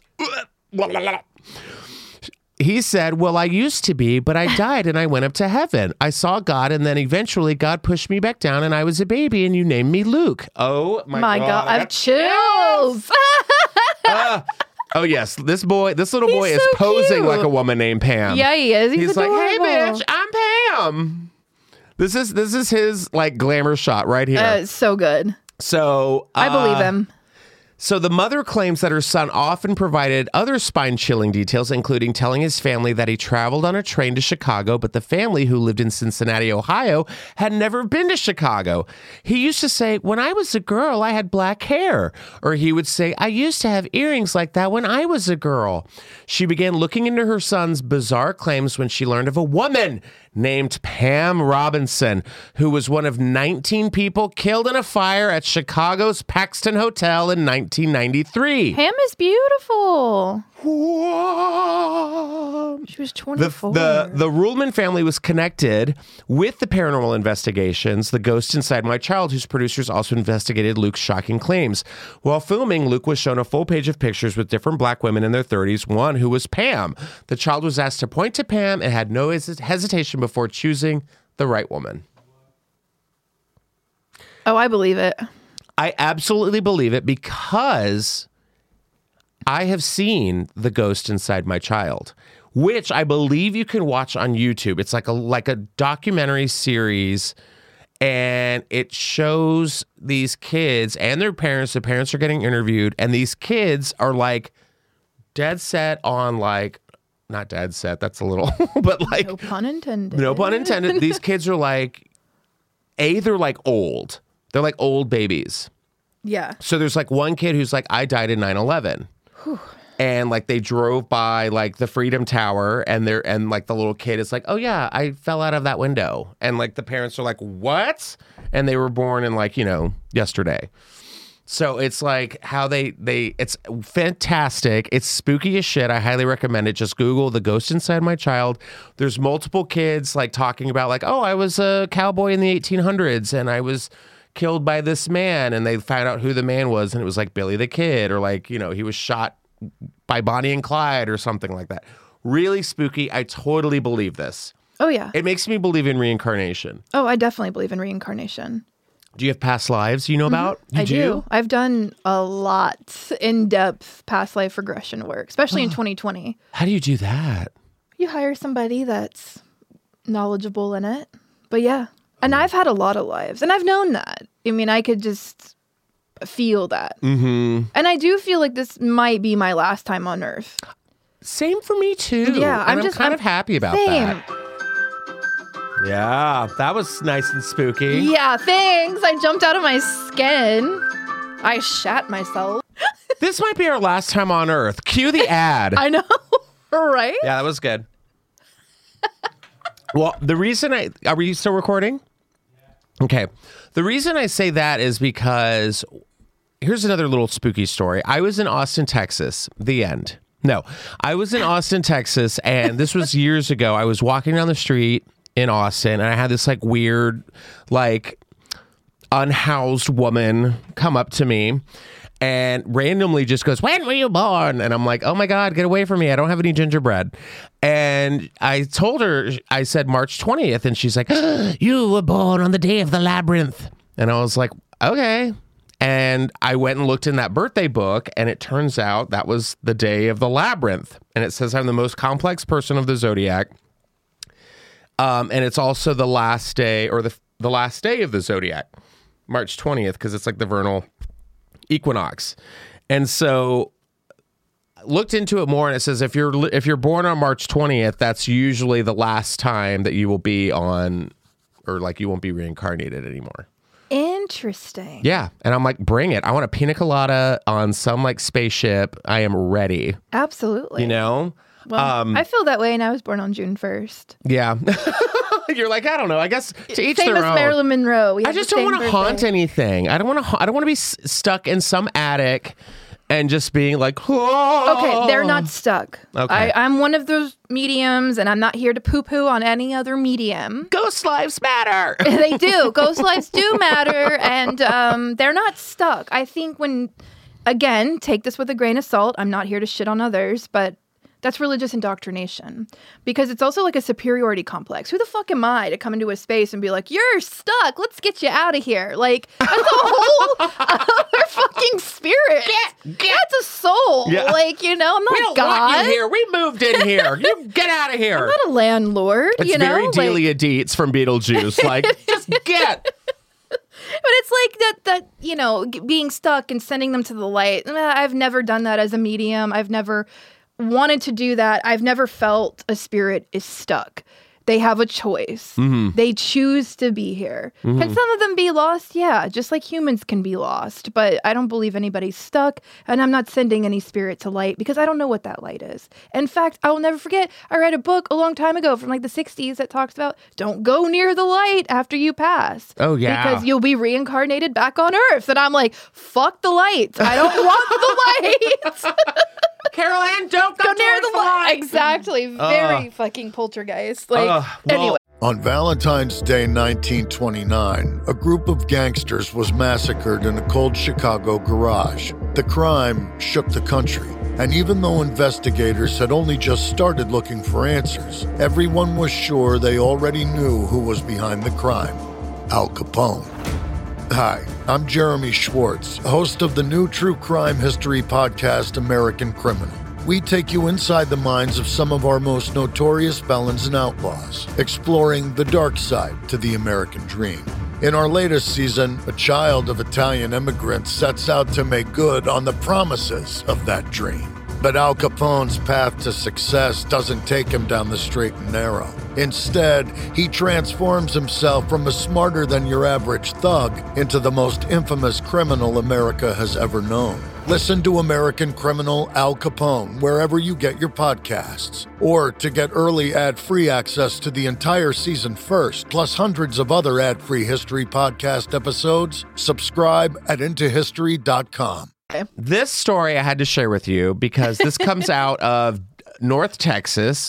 Speaker 2: He said, well, I used to be, but I died and I went up to heaven. I saw God and then eventually God pushed me back down and I was a baby and you named me Luke. Oh my God.
Speaker 3: I have chills.
Speaker 2: Oh yes, this little boy is
Speaker 3: so
Speaker 2: posing
Speaker 3: cute.
Speaker 2: like a woman named Pam.
Speaker 3: Yeah, he is. He's
Speaker 2: like, hey
Speaker 3: adorable.
Speaker 2: bitch, I'm Pam. This is his like glamour shot right here.
Speaker 3: It's so good.
Speaker 2: So
Speaker 3: I believe him.
Speaker 2: So the mother claims that her son often provided other spine-chilling details, including telling his family that he traveled on a train to Chicago, but the family, who lived in Cincinnati, Ohio, had never been to Chicago. He used to say, when I was a girl, I had black hair. Or he would say, I used to have earrings like that when I was a girl. She began looking into her son's bizarre claims when she learned of a woman named Pam Robinson, who was one of 19 people killed in a fire at Chicago's Paxton Hotel in 1993.
Speaker 3: Pam is beautiful. She was 24.
Speaker 2: The Ruhlman family was connected with the paranormal investigations, The Ghost Inside My Child, whose producers also investigated Luke's shocking claims. While filming, Luke was shown a full page of pictures with different black women in their 30s, one who was Pam. The child was asked to point to Pam and had no hesitation before choosing the right woman.
Speaker 3: Oh, I believe it.
Speaker 2: I absolutely believe it because I have seen The Ghost Inside My Child, which I believe you can watch on YouTube. It's like a documentary series, and it shows these kids and their parents. The parents are getting interviewed, and these kids are like dead set on like, not dead set, that's a little, but like.
Speaker 3: No pun intended.
Speaker 2: No pun intended. These kids are like, they're like old. They're like old babies.
Speaker 3: Yeah.
Speaker 2: So there's like one kid who's like, I died in 9/11. And like they drove by like the Freedom Tower, and like the little kid is like, oh yeah, I fell out of that window. And like the parents are like, what? And they were born in like, yesterday. So it's like how it's fantastic. It's spooky as shit. I highly recommend it. Just Google The Ghost Inside My Child. There's multiple kids like talking about like, oh, I was a cowboy in the 1800s and I was killed by this man, and they found out who the man was, and it was like Billy the Kid, or like, he was shot by Bonnie and Clyde or something like that. Really spooky. I totally believe this.
Speaker 3: Oh, yeah.
Speaker 2: It makes me believe in reincarnation.
Speaker 3: Oh, I definitely believe in reincarnation.
Speaker 2: Do you have past lives you know about? You
Speaker 3: I do. I've done a lot in-depth past life regression work, especially in 2020.
Speaker 2: How do you do that?
Speaker 3: You hire somebody that's knowledgeable in it. But yeah. And I've had a lot of lives, and I've known that. I mean, I could just feel that. Mm-hmm. And I do feel like this might be my last time on Earth.
Speaker 2: Same for me, too.
Speaker 3: Yeah,
Speaker 2: I'm kind of happy about that. Yeah, that was nice and spooky.
Speaker 3: Yeah, thanks. I jumped out of my skin. I shat myself.
Speaker 2: This might be our last time on Earth. Cue the ad.
Speaker 3: I know, right?
Speaker 2: Yeah, that was good. Well, the reason are we still recording? Okay. The reason I say that is because here's another little spooky story. I was in Austin, Texas. The end. No, I was in Austin, Texas, and this was years ago. I was walking down the street in Austin, and I had this like weird, like unhoused woman come up to me and randomly just goes, when were you born? And I'm like, oh my God, get away from me. I don't have any gingerbread. And I told her, I said March 20th. And she's like, you were born on the day of the labyrinth. And I was like, okay. And I went and looked in that birthday book, and it turns out that was the day of the labyrinth. And it says I'm the most complex person of the zodiac. And it's also the last day, or the last day of the zodiac, March 20th, because it's like the vernal equinox. And so I looked into it more, and it says if you're born on March 20th, that's usually the last time that you will be on, or like you won't be reincarnated anymore.
Speaker 3: Interesting.
Speaker 2: Yeah. And I'm like, bring it. I want a pina colada on some like spaceship. I am ready.
Speaker 3: Absolutely.
Speaker 2: Well,
Speaker 3: I feel that way, and I was born on June 1st.
Speaker 2: Yeah. You're like, I don't know. I guess to each
Speaker 3: Same
Speaker 2: their
Speaker 3: as
Speaker 2: own.
Speaker 3: Marilyn Monroe.
Speaker 2: I just don't want to haunt anything. I don't want to be stuck in some attic and just being like, whoa.
Speaker 3: Okay, they're not stuck.
Speaker 2: Okay.
Speaker 3: I'm one of those mediums, and I'm not here to poo-poo on any other medium.
Speaker 2: Ghost lives matter.
Speaker 3: They do. Ghost lives do matter, and they're not stuck. I think again, take this with a grain of salt. I'm not here to shit on others, but That's religious indoctrination. Because it's also like a superiority complex. Who the fuck am I to come into a space and be like, you're stuck, let's get you out of here? Like, that's a whole other fucking spirit. That's a soul.
Speaker 2: Yeah.
Speaker 3: Like, I'm not
Speaker 2: We don't
Speaker 3: God.
Speaker 2: want you here. We moved in here. You get out of here.
Speaker 3: I'm not a landlord,
Speaker 2: It's very Delia Dietz from Beetlejuice. Like, just get.
Speaker 3: But it's like that being stuck and sending them to the light. I've never done that as a medium. I've never wanted to do that. I've never felt a spirit is stuck. They have a choice. They choose to be here. Can some of them be lost? Yeah, just like humans can be lost. But I don't believe anybody's stuck, and I'm not sending any spirit to light because I don't know what that light is. In fact, I will never forget, I read a book a long time ago from like the 60s that talks about don't go near the light after you pass.
Speaker 2: Oh, yeah.
Speaker 3: Because you'll be reincarnated back on Earth. And I'm like, fuck the light. I don't want the light.
Speaker 2: Carol Ann, don't go
Speaker 3: Near the light.
Speaker 2: light.
Speaker 3: Exactly. Very fucking poltergeist. Like, anyway.
Speaker 1: On Valentine's Day 1929, a group of gangsters was massacred in a cold Chicago garage. The crime shook the country, and even though investigators had only just started looking for answers, everyone was sure they already knew who was behind the crime: Al Capone. Hi, I'm Jeremy Schwartz, host of the new true crime history podcast, American Criminal. We take you inside the minds of some of our most notorious felons and outlaws, exploring the dark side to the American dream. In our latest season, a child of Italian immigrants sets out to make good on the promises of that dream. But Al Capone's path to success doesn't take him down the straight and narrow. Instead, he transforms himself from a smarter-than-your-average thug into the most infamous criminal America has ever known. Listen to American Criminal Al Capone wherever you get your podcasts. Or to get early ad-free access to the entire season first, plus hundreds of other ad-free history podcast episodes, subscribe at intohistory.com.
Speaker 2: This story I had to share with you because this comes out of North Texas,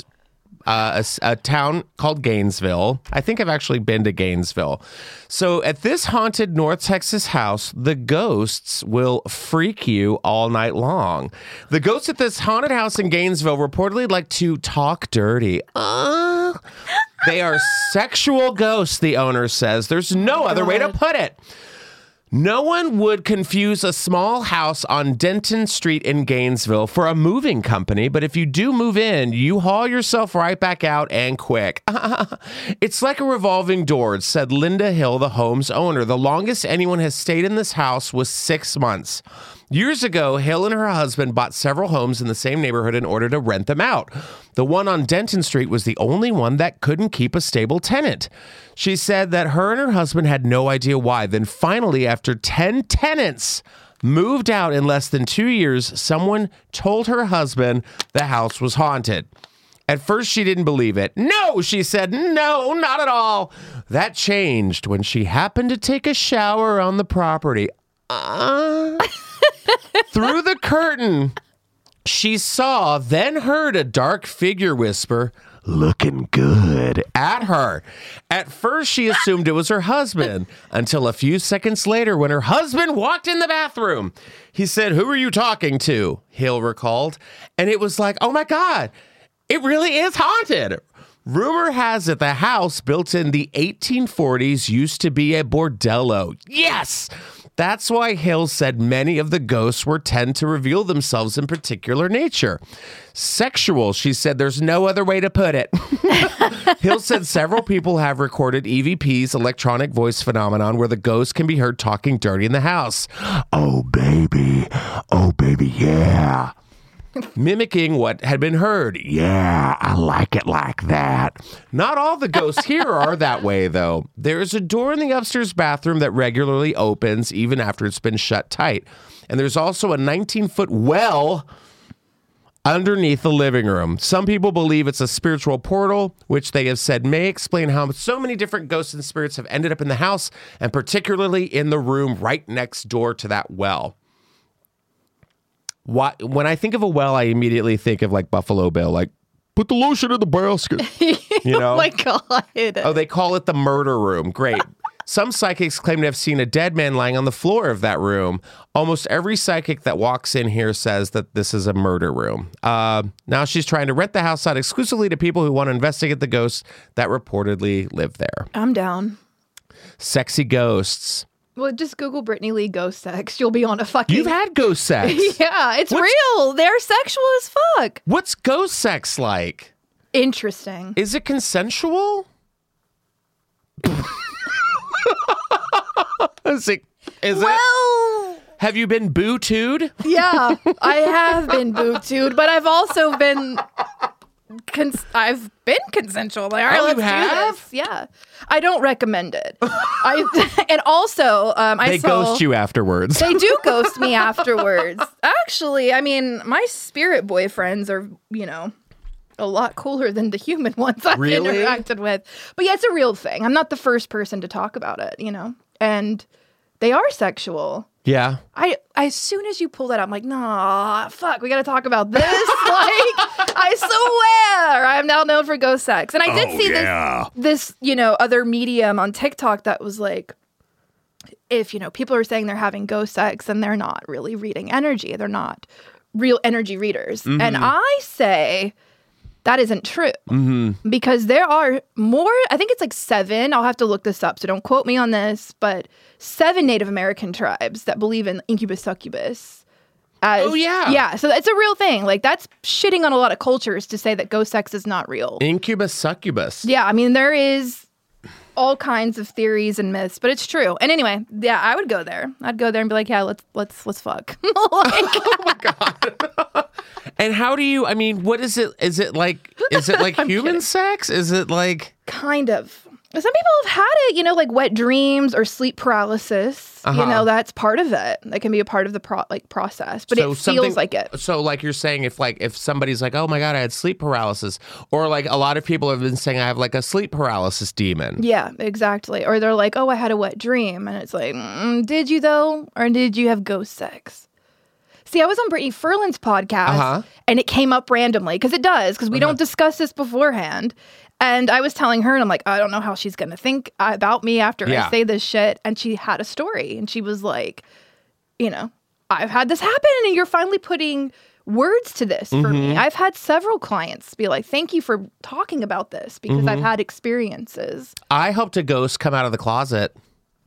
Speaker 2: a town called Gainesville. I think I've actually been to Gainesville. So at this haunted North Texas house, the ghosts will freak you all night long. The ghosts at this haunted house in Gainesville reportedly like to talk dirty. They are sexual ghosts, the owner says. There's no other way to put it. No one would confuse a small house on Denton Street in Gainesville for a moving company, but if you do move in, you haul yourself right back out and quick. It's like a revolving door, said Linda Hill, the home's owner. The longest anyone has stayed in this house was 6 months. Years ago, Hill and her husband bought several homes in the same neighborhood in order to rent them out. The one on Denton Street was the only one that couldn't keep a stable tenant. She said that her and her husband had no idea why. Then finally, after 10 tenants moved out in less than 2 years, someone told her husband the house was haunted. At first, she didn't believe it. No, she said, no, not at all. That changed when she happened to take a shower on the property. Through the curtain, she saw, then heard a dark figure whisper, "Looking good," at her. At first, she assumed it was her husband, until a few seconds later when her husband walked in the bathroom. He said, "Who are you talking to?" Hill recalled. And it was like, oh my God, it really is haunted. Rumor has it the house, built in the 1840s, used to be a bordello. Yes! That's why Hill said many of the ghosts tend to reveal themselves in particular nature. Sexual, she said, there's no other way to put it. Hill said several people have recorded EVP's electronic voice phenomenon where the ghost can be heard talking dirty in the house. Oh, baby, yeah. Mimicking what had been heard. Yeah, I like it like that. Not all the ghosts here are that way, though. There is a door in the upstairs bathroom that regularly opens even after it's been shut tight. And there's also a 19-foot well underneath the living room. Some people believe it's a spiritual portal, which they have said may explain how so many different ghosts and spirits have ended up in the house, and particularly in the room right next door to that well. When I think of a well, I immediately think of like Buffalo Bill, like, put the lotion in the basket. You know?
Speaker 3: Oh my God.
Speaker 2: Oh, they call it the murder room. Great. Some psychics claim to have seen a dead man lying on the floor of that room. Almost every psychic that walks in here says that this is a murder room. Now she's trying to rent the house out exclusively to people who want to investigate the ghosts that reportedly live there.
Speaker 3: I'm down.
Speaker 2: Sexy ghosts.
Speaker 3: Well, just Google Brittany Lee ghost sex. You'll be on a fucking...
Speaker 2: You've had ghost sex.
Speaker 3: Yeah, it's real. They're sexual as fuck.
Speaker 2: What's ghost sex like?
Speaker 3: Interesting.
Speaker 2: Is it consensual? Is it?
Speaker 3: Well...
Speaker 2: Have you been boo-tooed?
Speaker 3: Yeah, I have been boo-tooed, but I've also been... I've been consensual. Like, all right, let's do this. Yeah, I don't recommend it. And also,
Speaker 2: they ghost you afterwards.
Speaker 3: They do ghost me afterwards. Actually, I mean, my spirit boyfriends are, a lot cooler than the human ones I've interacted with. But yeah, it's a real thing. I'm not the first person to talk about it, and they are sexual.
Speaker 2: Yeah.
Speaker 3: As soon as you pull that up, I'm like, nah, fuck, we got to talk about this. I swear, I am now known for ghost sex. And I did see this, other medium on TikTok that was like, if, people are saying they're having ghost sex and they're not really reading energy, they're not real energy readers. Mm-hmm. And I say that isn't true because there are more, I think it's like 7, I'll have to look this up, so don't quote me on this, but 7 Native American tribes that believe in incubus succubus. Yeah, so it's a real thing. Like, that's shitting on a lot of cultures to say that ghost sex is not real.
Speaker 2: Incubus succubus.
Speaker 3: Yeah, I mean, there is all kinds of theories and myths, but it's true. And anyway, yeah, I would go there. I'd go there and be like, yeah, let's fuck.
Speaker 2: Oh my God. And how do you, I mean, what is it? Is it like human
Speaker 3: kidding.
Speaker 2: sex? Is it like?
Speaker 3: Kind of. Some people have had it, like wet dreams or sleep paralysis. That's part of it. That can be a part of the process, but it feels like it.
Speaker 2: So like you're saying, if somebody's like, oh my God, I had sleep paralysis, or like a lot of people have been saying I have like a sleep paralysis demon.
Speaker 3: Yeah, exactly. Or they're like, oh, I had a wet dream. And it's like, did you though? Or did you have ghost sex? See, I was on Brittany Ferland's podcast and it came up randomly because it does, because we don't discuss this beforehand. And I was telling her, and I'm like, I don't know how she's going to think about me after I say this shit. And she had a story, and she was like, I've had this happen, and you're finally putting words to this for me. I've had several clients be like, thank you for talking about this, because I've had experiences.
Speaker 2: I helped a ghost come out of the closet.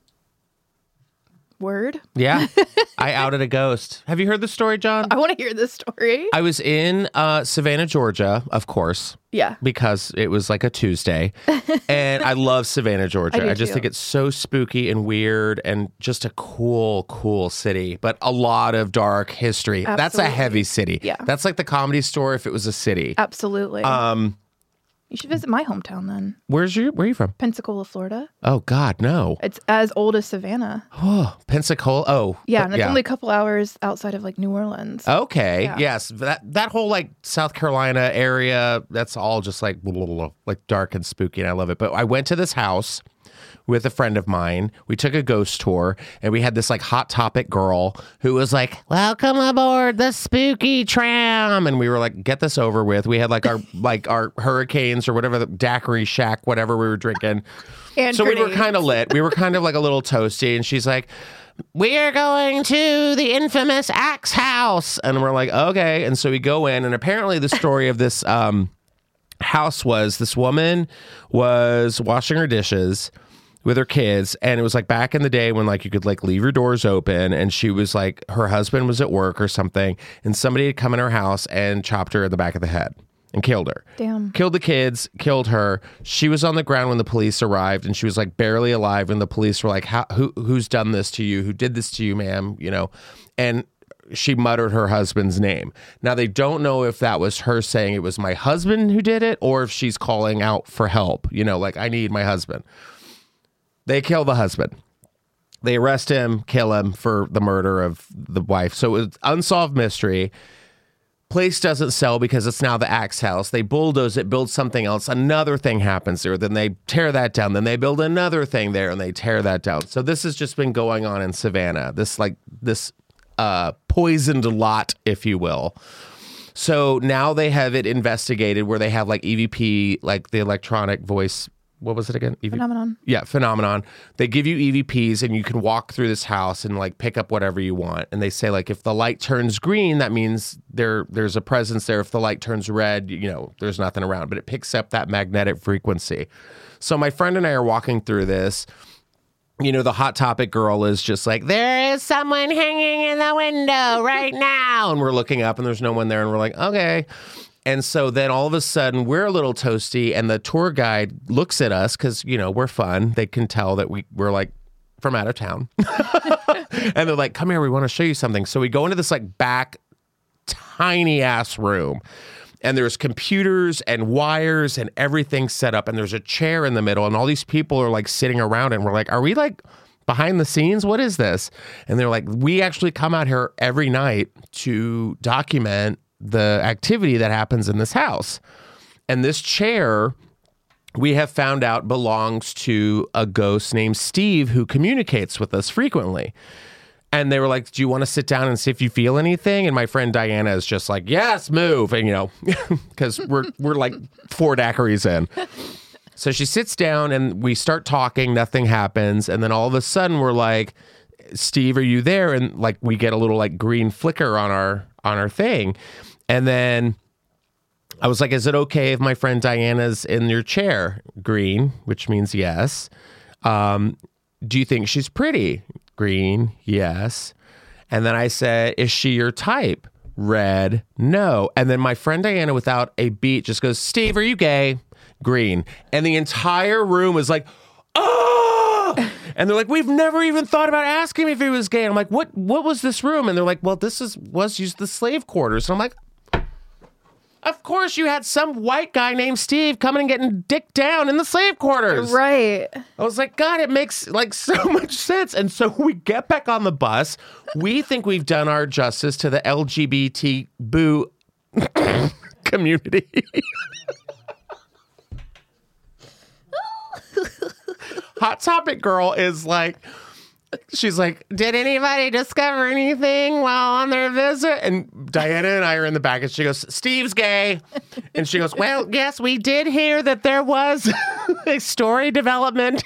Speaker 3: Word?
Speaker 2: Yeah. I outed a ghost. Have you heard the story, John?
Speaker 3: I want to hear this story.
Speaker 2: I was in Savannah, Georgia, of course.
Speaker 3: Yeah.
Speaker 2: Because it was like a Tuesday. And I love Savannah, Georgia. I just think it's so spooky and weird and just a cool, cool city. But a lot of dark history.
Speaker 3: Absolutely.
Speaker 2: That's a heavy city.
Speaker 3: Yeah.
Speaker 2: That's like the Comedy Store if it was a city.
Speaker 3: Absolutely. You should visit my hometown then.
Speaker 2: Where are you from?
Speaker 3: Pensacola, Florida.
Speaker 2: Oh, God, no.
Speaker 3: It's as old as Savannah.
Speaker 2: Oh, Pensacola. Oh.
Speaker 3: Yeah, and it's only a couple hours outside of like New Orleans.
Speaker 2: Okay.
Speaker 3: Yeah.
Speaker 2: Yes. That whole like South Carolina area, that's all just like blah, blah, blah, like dark and spooky, and I love it. But I went to this house with a friend of mine. We took a ghost tour, and we had this like Hot Topic girl who was like, welcome aboard the spooky tram. And we were like, get this over with. We had like our hurricanes or whatever, the daiquiri shack, whatever we were drinking.
Speaker 3: And
Speaker 2: so
Speaker 3: grenades.
Speaker 2: we were kind of lit. We were kind of like a little toasty. And she's like, we are going to the infamous Axe House. And we're like, okay. And so we go in, and apparently the story of this house was this woman was washing her dishes with her kids, and it was like back in the day when like you could like leave your doors open, and she was like, her husband was at work or something, and somebody had come in her house and chopped her in the back of the head and killed her. Damn. Killed the kids, killed her. She was on the ground when the police arrived, and she was like barely alive, and the police were like, who's done this to you? Who did this to you, ma'am? And she muttered her husband's name. Now, they don't know if that was her saying it was my husband who did it, or if she's calling out for help, like, I need my husband. They kill the husband. They arrest him, kill him for the murder of the wife. So it's unsolved mystery. Place doesn't sell because it's now the Axe House. They bulldoze it, build something else. Another thing happens there. Then they tear that down. Then they build another thing there, and they tear that down. So this has just been going on in Savannah. This poisoned lot, if you will. So now they have it investigated where they have like EVP, like the electronic voice what was it again?
Speaker 3: Phenomenon.
Speaker 2: Yeah, Phenomenon. They give you EVPs and you can walk through this house and like pick up whatever you want. And they say like if the light turns green, that means there's a presence there. If the light turns red, there's nothing around. But it picks up that magnetic frequency. So my friend and I are walking through this. The Hot Topic girl is just like, there is someone hanging in the window right now. And we're looking up and there's no one there. And we're like, okay. And so then all of a sudden we're a little toasty and the tour guide looks at us because, we're fun. They can tell that we're like from out of town. And they're like, come here, we want to show you something. So we go into this like back tiny ass room. And there's computers and wires and everything set up. And there's a chair in the middle. And all these people are like sitting around. And we're like, are we like behind the scenes? What is this? And they're like, we actually come out here every night to document the activity that happens in this house. And this chair, we have found out, belongs to a ghost named Steve who communicates with us frequently. And they were like, do you want to sit down and see if you feel anything? And my friend Diana is just like, yes, move. And, because we're like 4 daiquiris in. So she sits down and we start talking. Nothing happens. And then all of a sudden we're like, Steve, are you there? And like we get a little like green flicker on our thing. And then I was like, is it okay if my friend Diana's in your chair? Green, which means yes. Do you think she's pretty? Green, yes. And then I said, is she your type? Red, no. And then my friend Diana, without a beat, just goes, Steve, are you gay? Green. And the entire room was like, oh! And they're like, we've never even thought about asking him if he was gay. And I'm like, what was this room? And they're like, well, this was used the slave quarters. And I'm like, of course you had some white guy named Steve coming and getting dicked down in the slave quarters.
Speaker 3: Right.
Speaker 2: I was like, God, it makes like so much sense. And so we get back on the bus. We think we've done our justice to the LGBT boo community. Hot Topic girl is like, she's like, did anybody discover anything while on their visit? And Diana and I are in the back and she goes, Steve's gay. And she goes, well, yes, we did hear that there was a story development.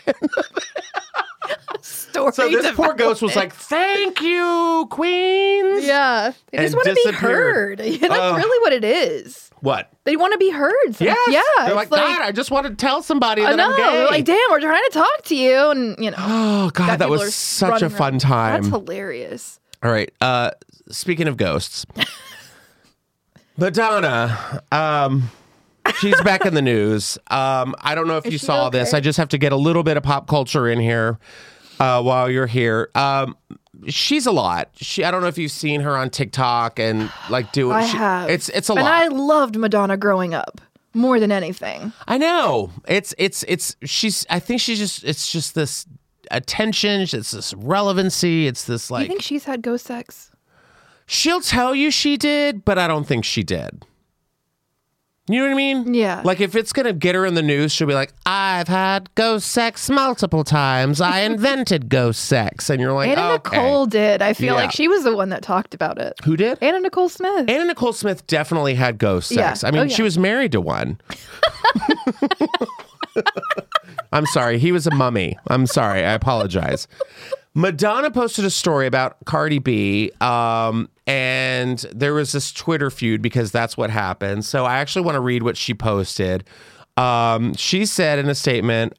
Speaker 2: So this poor ghost was like, thank you, queens.
Speaker 3: Yeah. They just want to be heard. That's really what it is.
Speaker 2: What?
Speaker 3: They want to be heard.
Speaker 2: Yes.
Speaker 3: Yeah.
Speaker 2: They're like, God, I just want to tell somebody that I'm gay.
Speaker 3: They're like, damn, we're trying to talk to you. And,
Speaker 2: Oh, God, that was such a fun time.
Speaker 3: That's hilarious.
Speaker 2: All right. Speaking of ghosts, Madonna, she's back in the news. I don't know if you saw this. I just have to get a little bit of pop culture in here while you're here. She's a lot. I don't know if you've seen her on TikTok and like doing.
Speaker 3: I have.
Speaker 2: It's a lot.
Speaker 3: And I loved Madonna growing up more than anything.
Speaker 2: I know. It's I think it's just this attention. It's this relevancy. It's this like.
Speaker 3: You think she's had ghost sex?
Speaker 2: She'll tell you she did, but I don't think she did. You know what I mean?
Speaker 3: Yeah.
Speaker 2: Like if it's going to get her in the news, she'll be like, I've had ghost sex multiple times. I invented ghost sex. And you're like,
Speaker 3: Anna Nicole did. I feel like she was the one that talked about it.
Speaker 2: Who did?
Speaker 3: Anna Nicole Smith.
Speaker 2: Anna Nicole Smith definitely had ghost sex.
Speaker 3: Yeah.
Speaker 2: I mean, she was married to one. I'm sorry. He was a mummy. I'm sorry. I apologize. Madonna posted a story about Cardi B, and there was this Twitter feud because that's what happened. So I actually want to read what she posted. She said in a statement,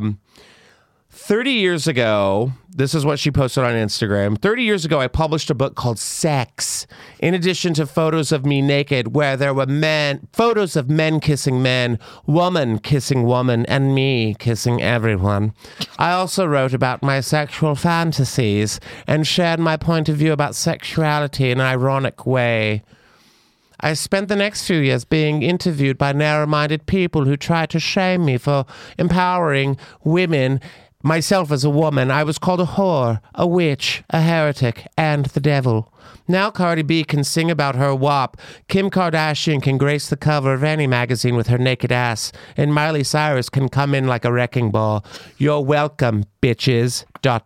Speaker 2: 30 years ago, this is what she posted on Instagram. 30 years ago, I published a book called Sex. In addition to photos of me naked, where there were photos of men kissing men, woman kissing woman, and me kissing everyone. I also wrote about my sexual fantasies and shared my point of view about sexuality in an ironic way. I spent the next few years being interviewed by narrow-minded people who tried to shame me for empowering women. Myself as a woman, I was called a whore, a witch, a heretic, and the devil. Now Cardi B can sing about her WAP, Kim Kardashian can grace the cover of any magazine with her naked ass, and Miley Cyrus can come in like a wrecking ball. You're welcome, bitches. ... clown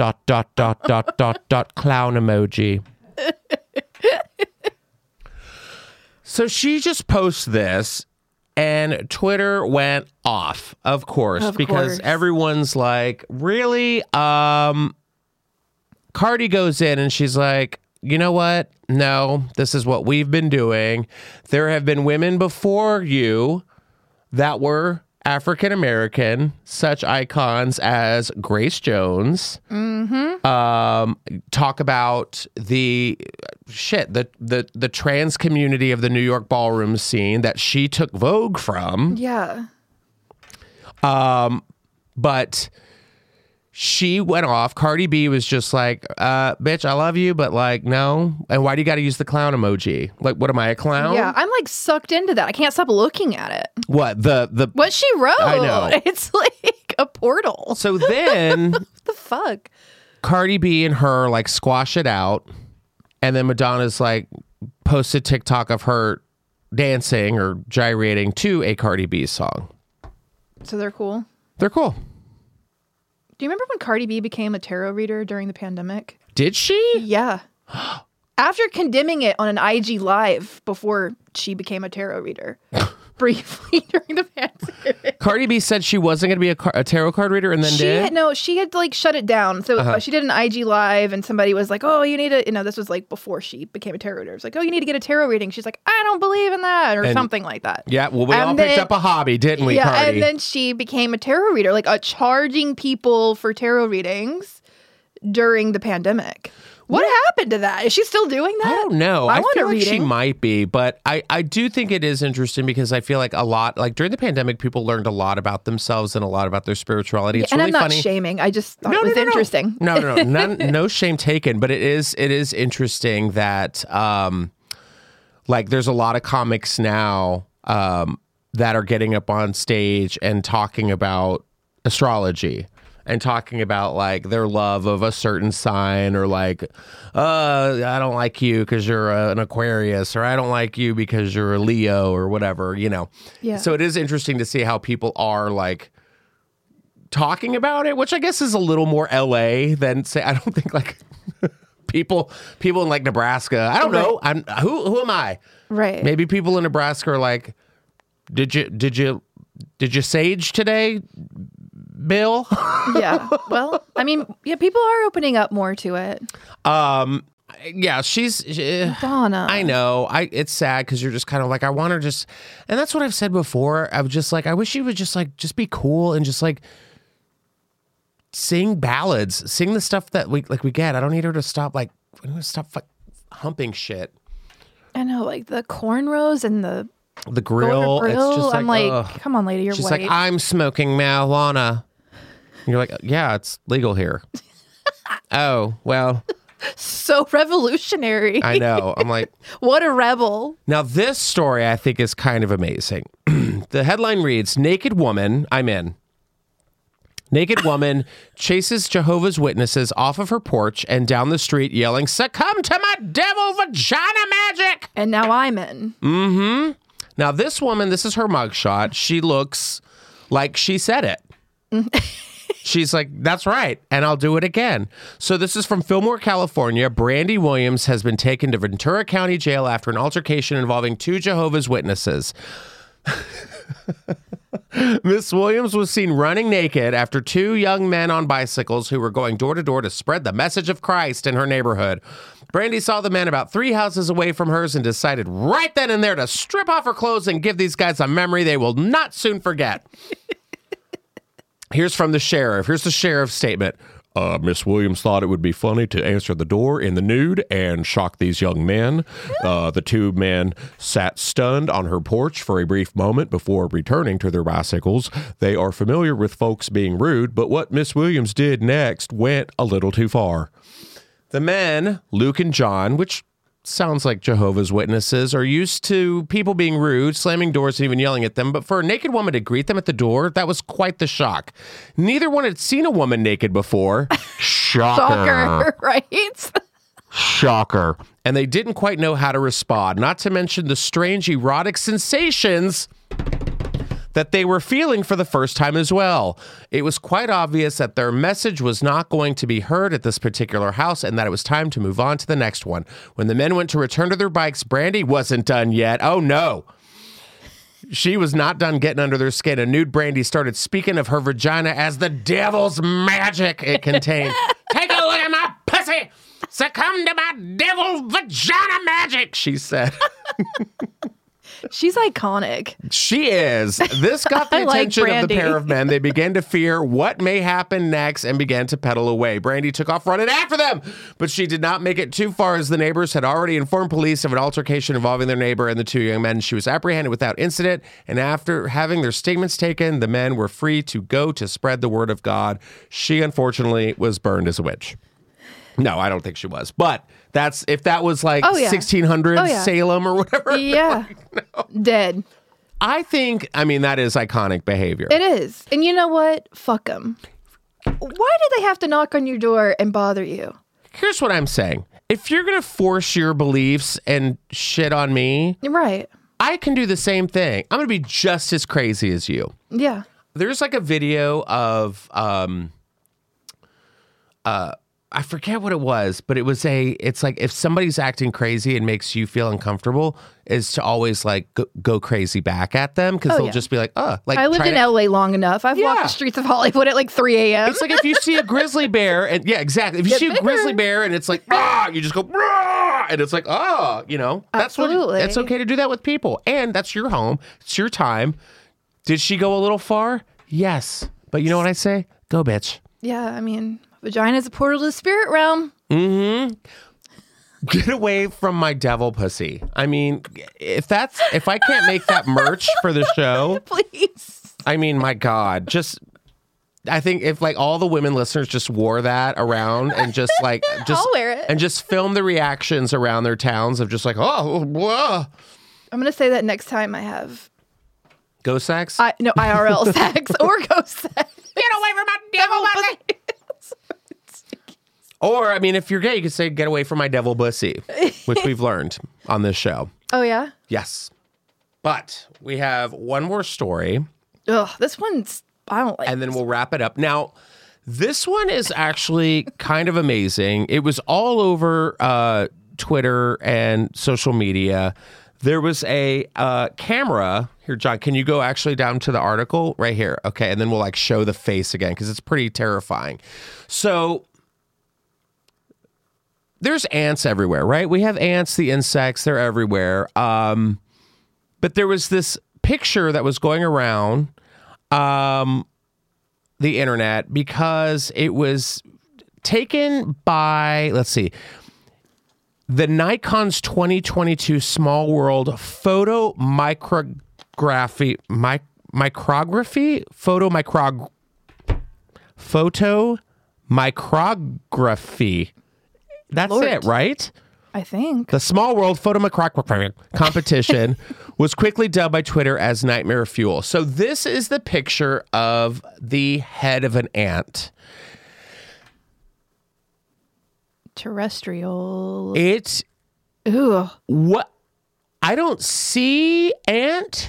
Speaker 2: emoji. So she just posts this, And Twitter went off, of course, because everyone's like, really? Cardi goes in and she's like, you know what? No, this is what we've been doing. There have been women before you that were African American, such icons as Grace Jones. Talk about the trans community of the New York ballroom scene that she took Vogue from.
Speaker 3: Yeah.
Speaker 2: But she went off. Cardi B was just like, bitch, I love you, but like, no. And why do you got to use the clown emoji? Like, what am I, a clown?
Speaker 3: Yeah, I'm like sucked into that. I can't stop looking at it.
Speaker 2: What?
Speaker 3: What she wrote.
Speaker 2: I know.
Speaker 3: It's like a portal.
Speaker 2: So then
Speaker 3: What the fuck?
Speaker 2: Cardi B and her like squash it out. And then Madonna's like posted TikTok of her dancing or gyrating to a Cardi B song.
Speaker 3: So they're cool.
Speaker 2: They're cool.
Speaker 3: Do you remember when Cardi B became a tarot reader during the pandemic?
Speaker 2: Did she?
Speaker 3: Yeah. After condemning it on an IG live before she became a tarot reader. Briefly during the pandemic.
Speaker 2: Cardi B said she wasn't going to be a tarot card reader and then did?
Speaker 3: She had like shut it down. So she did an IG live and somebody was like, oh, you need to, this was like before she became a tarot reader. It was like, oh, you need to get a tarot reading. She's like, I don't believe in that or something like that.
Speaker 2: Yeah, well, we all picked up a hobby, didn't we,
Speaker 3: Yeah,
Speaker 2: Cardi?
Speaker 3: and then she became a tarot reader, like charging people for tarot readings during the pandemic. What happened to that? Is she still doing that?
Speaker 2: I don't know.
Speaker 3: I want
Speaker 2: feel
Speaker 3: a
Speaker 2: like she
Speaker 3: reading.
Speaker 2: might be, but I do think it is interesting because I feel like a lot, like during the pandemic, people learned a lot about themselves and a lot about their spirituality. It's
Speaker 3: and
Speaker 2: really
Speaker 3: I'm not
Speaker 2: funny.
Speaker 3: shaming. I just thought it was interesting.
Speaker 2: No, no shame taken, but it is interesting that like there's a lot of comics now that are getting up on stage and talking about astrology. And talking about like their love of a certain sign or like, I don't like you because you're an Aquarius or I don't like you because you're a Leo or whatever,
Speaker 3: Yeah.
Speaker 2: So it is interesting to see how people are like talking about it, which I guess is a little more LA than say, I don't think like people in like Nebraska. I don't know. Who am I?
Speaker 3: Right.
Speaker 2: Maybe people in Nebraska are like, did you sage today, Bill?
Speaker 3: Yeah. Well, I mean, people are opening up more to it.
Speaker 2: Yeah, she's
Speaker 3: Donna.
Speaker 2: I know. It's sad because you're just kind of like, I want her just, and that's what I've said before. I was just like, I wish she would just be cool and just like sing ballads, sing the stuff that we get. I don't need her to stop humping shit.
Speaker 3: I know, like the cornrows and the
Speaker 2: grill. It's just like,
Speaker 3: I'm like,
Speaker 2: ugh.
Speaker 3: come on, lady, you're
Speaker 2: She's
Speaker 3: white.
Speaker 2: like, I'm smoking marijuana. And you're like, yeah, it's legal here. Oh, well.
Speaker 3: So revolutionary.
Speaker 2: I know. I'm like,
Speaker 3: what a rebel.
Speaker 2: now this story I think is kind of amazing. The headline reads, Naked Woman, I'm in. Naked woman chases Jehovah's Witnesses off of her porch and down the street yelling, succumb to my devil vagina magic.
Speaker 3: And now I'm in.
Speaker 2: Mm-hmm. Now this woman, this is her mugshot. She looks like she said it. She's like, that's right, and I'll do it again. So this is from Fillmore, California. Brandy Williams has been taken to Ventura County Jail after an altercation involving two Jehovah's Witnesses. Miss Williams was seen running naked after two young men on bicycles who were going door to door to spread the message of Christ in her neighborhood. Brandy saw the men about 3 houses away from hers and decided right then and there to strip off her clothes and give these guys a memory they will not soon forget. Here's from the sheriff. Here's the sheriff's statement. Miss Williams thought it would be funny to answer the door in the nude and shock these young men. The two men sat stunned on her porch for a brief moment before returning to their bicycles. They are familiar with folks being rude, but what Miss Williams did next went a little too far. The men, Luke and John, which sounds like Jehovah's Witnesses, are used to people being rude, slamming doors, and even yelling at them. But for a naked woman to greet them at the door, that was quite the shock. Neither one had seen a woman naked before. Shocker.
Speaker 3: Right?
Speaker 2: Shocker. And they didn't quite know how to respond, not to mention the strange erotic sensations that they were feeling for the first time as well. It was quite obvious that their message was not going to be heard at this particular house and that it was time to move on to the next one. When the men went to return to their bikes, Brandy wasn't done yet. Oh no. She was not done getting under their skin. A nude Brandy started speaking of her vagina as the devil's magic it contained. Take a look at my pussy. Succumb to my devil vagina magic, she said.
Speaker 3: She's iconic.
Speaker 2: She is. This got the
Speaker 3: I like
Speaker 2: attention of the
Speaker 3: Brandy.
Speaker 2: pair of men. They began to fear what may happen next and began to pedal away. Brandy took off running after them, but she did not make it too far as the neighbors had already informed police of an altercation involving their neighbor and the two young men. She was apprehended without incident, and after having their statements taken, the men were free to go to spread the word of God. She, unfortunately, was burned as a witch. No, I don't think she was. But if that was like 1600 Salem or whatever.
Speaker 3: Yeah. Dead.
Speaker 2: I think, that is iconic behavior.
Speaker 3: It is. And you know what? Fuck them. Why did they have to knock on your door and bother you?
Speaker 2: Here's what I'm saying. If you're going to force your beliefs and shit on me,
Speaker 3: Right.
Speaker 2: I can do the same thing. I'm going to be just as crazy as you.
Speaker 3: Yeah.
Speaker 2: There's like a video of, I forget what it was, but it's like if somebody's acting crazy and makes you feel uncomfortable, is to always like go crazy back at them because they'll just be like, like
Speaker 3: I lived in LA long enough. I've walked the streets of Hollywood at like 3 a.m.
Speaker 2: It's like if you see a grizzly bear and exactly. If you see a grizzly bear and it's like, you just go, and it's like, that's
Speaker 3: Absolutely.
Speaker 2: It's okay to do that with people. And that's your home. It's your time. Did she go a little far? Yes. But you know what I say? Go, bitch.
Speaker 3: Yeah, vagina's a portal to the spirit realm.
Speaker 2: Mm-hmm. Get away from my devil pussy. If I can't make that merch for the show,
Speaker 3: Please.
Speaker 2: my God, I think if like all the women listeners just wore that around and
Speaker 3: I'll wear it.
Speaker 2: and just film the reactions around their towns of just like, whoa.
Speaker 3: I'm going to say that next time I have
Speaker 2: Ghost sex?
Speaker 3: IRL sex or ghost sex.
Speaker 2: Get away from my devil pussy. Or, if you're gay, you could say, get away from my devil pussy, which we've learned on this show.
Speaker 3: Oh, yeah?
Speaker 2: Yes. But we have one more story.
Speaker 3: Ugh, this one's, I don't like
Speaker 2: and then we'll wrap it up. Now, this one is actually kind of amazing. It was all over Twitter and social media. There was a camera. Here, John, can you go actually down to the article right here? Okay, and then we'll like show the face again because it's pretty terrifying. So there's ants everywhere, right? We have ants, the insects, they're everywhere. But there was this picture that was going around the internet because it was taken by, let's see, the Nikon's 2022 Small World Photo Micrography. That's
Speaker 3: Lord.
Speaker 2: it, right?
Speaker 3: I think.
Speaker 2: The Small World Photo Micrography competition was quickly dubbed by Twitter as Nightmare Fuel. So this is the picture of the head of an ant.
Speaker 3: Terrestrial.
Speaker 2: What? I don't see ant.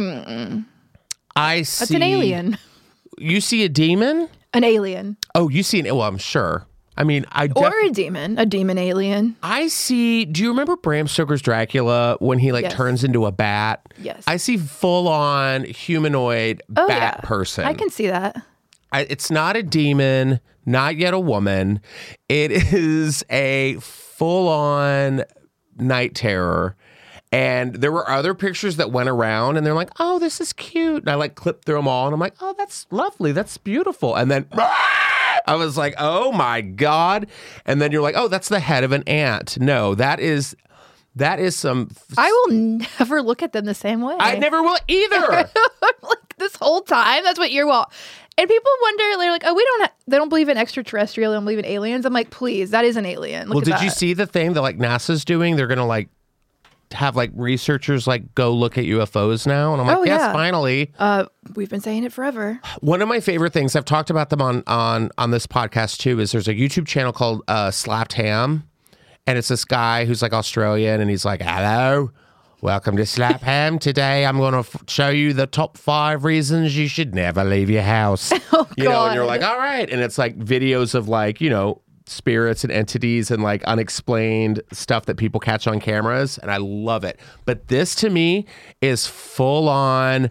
Speaker 2: I see.
Speaker 3: That's an alien.
Speaker 2: You see a demon?
Speaker 3: An alien.
Speaker 2: Oh, you see well, I'm sure.
Speaker 3: Or a demon alien.
Speaker 2: I see. Do you remember Bram Stoker's Dracula when he
Speaker 3: Yes.
Speaker 2: turns into a bat?
Speaker 3: Yes.
Speaker 2: I see full on humanoid bat person.
Speaker 3: I can see that.
Speaker 2: It's not a demon, not yet a woman. It is a full on night terror. And there were other pictures that went around and they're like, oh, this is cute. And I like clipped through them all and I'm like, oh, that's lovely. That's beautiful. And then I was like, oh my God. And then you're like, oh, that's the head of an ant. No, that is some.
Speaker 3: I will never look at them the same way.
Speaker 2: I never will either.
Speaker 3: Like this whole time, that's what you're And people wonder, they're like, oh, they don't believe in extraterrestrial, they don't believe in aliens. I'm like, please, that is an alien. Look
Speaker 2: Well,
Speaker 3: at
Speaker 2: did
Speaker 3: that.
Speaker 2: you see the thing that like NASA's doing? They're going to like have like researchers like go look at UFOs now. And I'm like, yes, finally.
Speaker 3: We've been saying it forever.
Speaker 2: One of my favorite things, I've talked about them on this podcast too, is there's a YouTube channel called Slapped Ham. And it's this guy who's like Australian and he's like, hello, welcome to Slap Ham. Today I'm going to show you the top 5 reasons you should never leave your house.
Speaker 3: Oh,
Speaker 2: you know,
Speaker 3: God.
Speaker 2: and you're like, all right. And it's like videos of like, you know, spirits and entities and like unexplained stuff that people catch on cameras, and I love it. But this to me is full on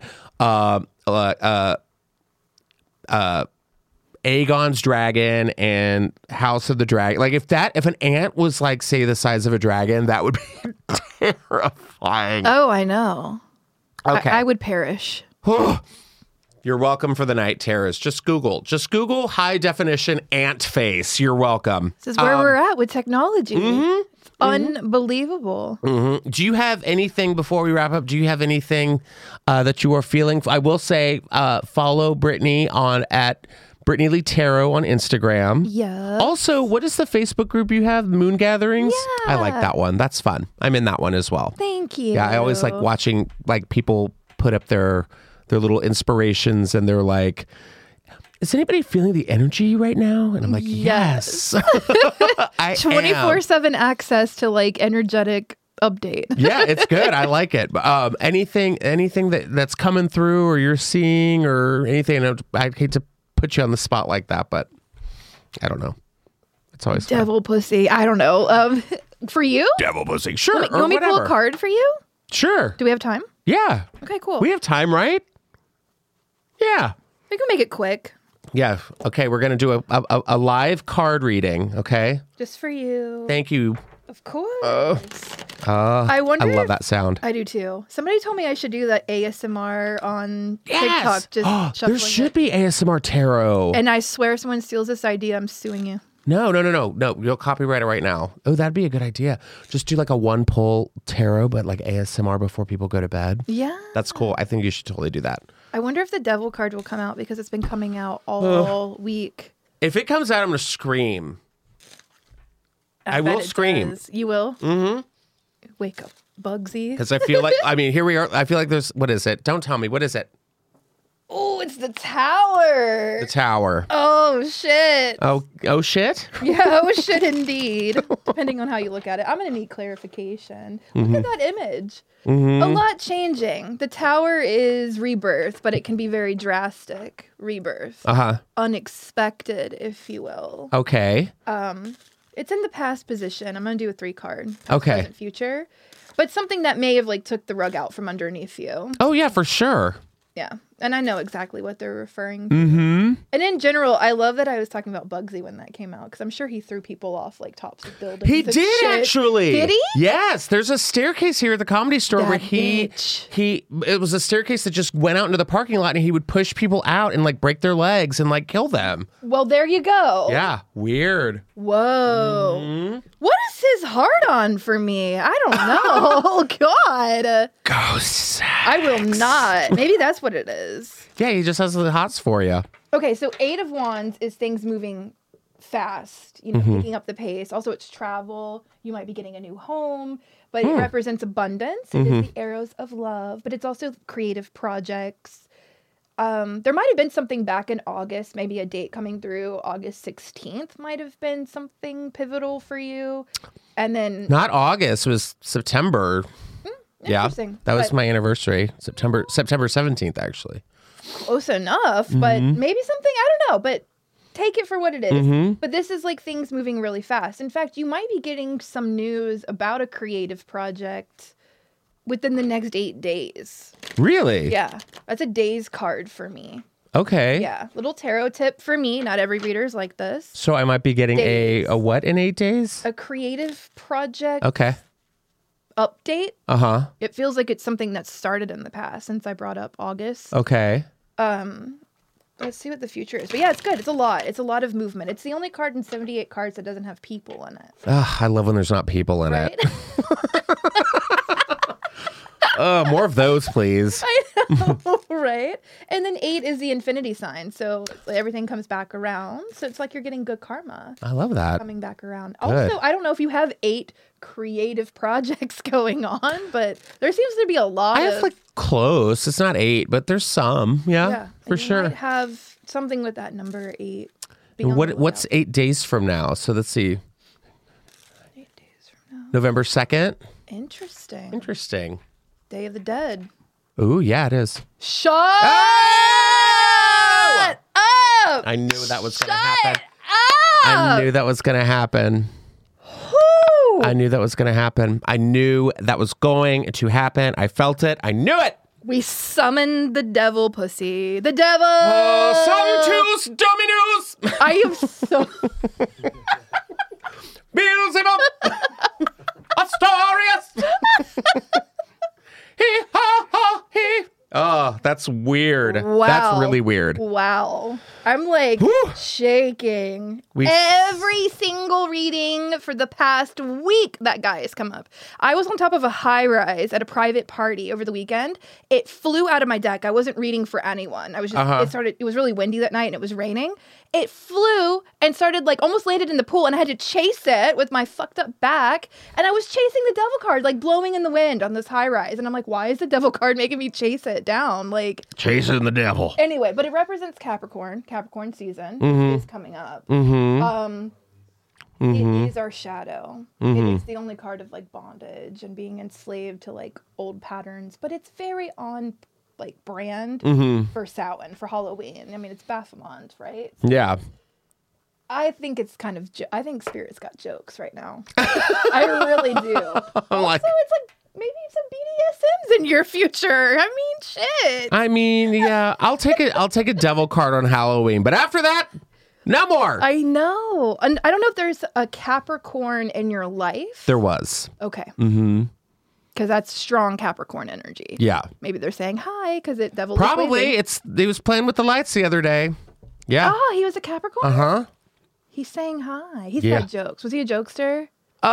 Speaker 2: Aegon's dragon and House of the Dragon. Like if an ant was like, say, the size of a dragon, that would be terrifying.
Speaker 3: Oh, I know.
Speaker 2: Okay.
Speaker 3: I would perish.
Speaker 2: You're welcome for the night terrors. Just Google high definition ant face. You're welcome.
Speaker 3: This is where we're at with technology.
Speaker 2: Mm-hmm.
Speaker 3: It's unbelievable.
Speaker 2: Mm-hmm. Do you have anything before we wrap up? Do you have anything that you are feeling? I will say, follow Brittany at Brittany Lee Tarot on Instagram.
Speaker 3: Yeah.
Speaker 2: Also, what is the Facebook group you have? Moon Gatherings?
Speaker 3: Yeah.
Speaker 2: I like that one. That's fun. I'm in that one as well.
Speaker 3: Thank you.
Speaker 2: Yeah, I always like watching like people put up their little inspirations and they're like, is anybody feeling the energy right now? And I'm like, yes. I
Speaker 3: 24/7 access to like energetic update.
Speaker 2: Yeah, it's good. I like it. Anything that's coming through or you're seeing or anything, I hate to put you on the spot like that, but I don't know. It's always fun.
Speaker 3: Devil pussy. I don't know. For you?
Speaker 2: Devil pussy. Sure.
Speaker 3: You want me to pull a card for you?
Speaker 2: Sure.
Speaker 3: Do we have time?
Speaker 2: Yeah.
Speaker 3: Okay, cool.
Speaker 2: We have time, right? Yeah.
Speaker 3: We can make it quick.
Speaker 2: Yeah. Okay. We're going to do a live card reading. Okay.
Speaker 3: Just for you.
Speaker 2: Thank you.
Speaker 3: Of course.
Speaker 2: I
Speaker 3: wonder.
Speaker 2: love that sound.
Speaker 3: I do too. Somebody told me I should do that ASMR on
Speaker 2: Yes.
Speaker 3: TikTok. Just
Speaker 2: There should be ASMR tarot.
Speaker 3: And I swear, if someone steals this idea, I'm suing you.
Speaker 2: No. You'll copyright it right now. Oh, that'd be a good idea. Just do like a one pull tarot, but like ASMR before people go to bed.
Speaker 3: Yeah.
Speaker 2: That's cool. I think you should totally do that.
Speaker 3: I wonder if the devil card will come out because it's been coming out all week.
Speaker 2: If it comes out, I'm going to scream. I
Speaker 3: bet
Speaker 2: will
Speaker 3: it
Speaker 2: scream.
Speaker 3: does. You will? Mm-hmm. Wake up, Bugsy.
Speaker 2: Because I feel like, here we are. I feel like there's, what is it? Don't tell me. What is it?
Speaker 3: Oh, it's the tower.
Speaker 2: The tower.
Speaker 3: Oh, shit.
Speaker 2: Oh shit?
Speaker 3: Yeah, oh, shit, indeed. Depending on how you look at it. I'm going to need clarification. Look at that image. A lot changing. The tower is rebirth, but it can be very drastic rebirth.
Speaker 2: Uh-huh.
Speaker 3: Unexpected, if you will.
Speaker 2: Okay.
Speaker 3: It's in the past position. I'm going to do a 3 card.
Speaker 2: Okay.
Speaker 3: Present, future. But something that may have like took the rug out from underneath you.
Speaker 2: Oh, yeah, for sure.
Speaker 3: Yeah. And I know exactly what they're referring to. Mm-hmm. And in general, I love that I was talking about Bugsy when that came out because I'm sure he threw people off like tops of buildings.
Speaker 2: He did actually.
Speaker 3: Did he?
Speaker 2: Yes. There's a staircase here at the Comedy Store
Speaker 3: That
Speaker 2: where
Speaker 3: bitch.
Speaker 2: it was a staircase that just went out into the parking lot and he would push people out and like break their legs and like kill them.
Speaker 3: Well, there you go.
Speaker 2: Yeah. Weird.
Speaker 3: Whoa.
Speaker 2: Mm-hmm.
Speaker 3: What is his heart on for me? I don't know. Oh, God.
Speaker 2: Ghosts.
Speaker 3: I will not. Maybe that's what it is.
Speaker 2: Yeah, he just has the hots for you.
Speaker 3: Okay, so 8 of Wands is things moving fast, picking up the pace. Also, it's travel. You might be getting a new home, but it represents abundance. It is the arrows of love, but it's also creative projects. There might have been something back in August, maybe a date coming through. August 16th might have been something pivotal for you. And then...
Speaker 2: Not August, it was September. Yeah,
Speaker 3: Interesting.
Speaker 2: that was
Speaker 3: But-
Speaker 2: my anniversary. September 17th, actually.
Speaker 3: Close enough, but maybe something, I don't know, but take it for what it is. But this is like things moving really fast. In fact, you might be getting some news about a creative project within the next 8 days.
Speaker 2: Really?
Speaker 3: Yeah, that's a days card for me.
Speaker 2: Okay.
Speaker 3: Yeah, little tarot tip for me. Not every reader's like this.
Speaker 2: So I might be getting
Speaker 3: Days.
Speaker 2: a what in 8 days?
Speaker 3: A creative project
Speaker 2: Okay.
Speaker 3: update.
Speaker 2: Uh-huh.
Speaker 3: It feels like it's something that's started in the past since I brought up August.
Speaker 2: Okay.
Speaker 3: Let's see what the future is. But yeah, it's good. It's a lot. It's a lot of movement. It's the only card in 78 cards that doesn't have people in it.
Speaker 2: Ugh, I love when there's not people in
Speaker 3: Right?
Speaker 2: it. More of those, please.
Speaker 3: I know, right? And then 8 is the infinity sign. So everything comes back around. So it's like you're getting good karma
Speaker 2: I love that.
Speaker 3: coming back around.
Speaker 2: Good.
Speaker 3: Also, I don't know if you have 8 creative projects going on, but there seems to be a lot
Speaker 2: I
Speaker 3: of...
Speaker 2: have like close. It's not 8, but there's some. Yeah,
Speaker 3: yeah,
Speaker 2: for
Speaker 3: and you
Speaker 2: sure.
Speaker 3: might have something with that number 8. Be on the
Speaker 2: What's
Speaker 3: lookout.
Speaker 2: 8 days from now? So let's see.
Speaker 3: 8 days from now?
Speaker 2: November 2nd?
Speaker 3: Interesting.
Speaker 2: Interesting.
Speaker 3: Day of the Dead.
Speaker 2: Ooh, yeah, it is.
Speaker 3: Shut
Speaker 2: Oh!
Speaker 3: up!
Speaker 2: I knew that was going to
Speaker 3: Shut
Speaker 2: happen. I knew that was going to happen.
Speaker 3: Whew.
Speaker 2: I knew that was going to happen. I knew that was going to happen. I felt it. I knew it.
Speaker 3: We summoned the devil, pussy. The devil.
Speaker 2: Sanctus Dominus.
Speaker 3: I am so.
Speaker 2: Beelzebub. Astorius. He ha ha he. Oh, that's weird.
Speaker 3: Wow.
Speaker 2: That's really weird.
Speaker 3: Wow. I'm like
Speaker 2: Whew.
Speaker 3: shaking.
Speaker 2: We-
Speaker 3: Every single reading for the past week that guy has come up. I was on top of a high rise at a private party over the weekend. It flew out of my deck. I wasn't reading for anyone. I was just, it was really windy that night and it was raining. It flew and started like almost landed in the pool and I had to chase it with my fucked up back. And I was chasing the devil card, like blowing in the wind on this high rise. And I'm like, why is the devil card making me chase it down? Like
Speaker 2: Chasing the devil.
Speaker 3: anyway, but it represents Capricorn. Capricorn season is coming up. It is our shadow. It is the only card of like bondage and being enslaved to like old patterns, but it's very on like brand for Samhain, for Halloween. I mean, it's Baphomet, right?
Speaker 2: Yeah.
Speaker 3: I think it's kind of, I think Spirit's got jokes right now. I really do. Also, it's like maybe some BDSMs in your future. I mean, shit.
Speaker 2: I mean, yeah, I'll take it. I'll take a devil card on Halloween, but after that, no more.
Speaker 3: I know. And I don't know if there's a Capricorn in your life.
Speaker 2: There was.
Speaker 3: Okay. Because that's strong Capricorn energy.
Speaker 2: Yeah.
Speaker 3: Maybe they're saying hi because it devil.
Speaker 2: Probably. He was playing with the lights the other day. Yeah.
Speaker 3: Oh, he was a Capricorn?
Speaker 2: Uh-huh.
Speaker 3: He's saying hi. He's
Speaker 2: Yeah.
Speaker 3: got jokes. Was he a jokester?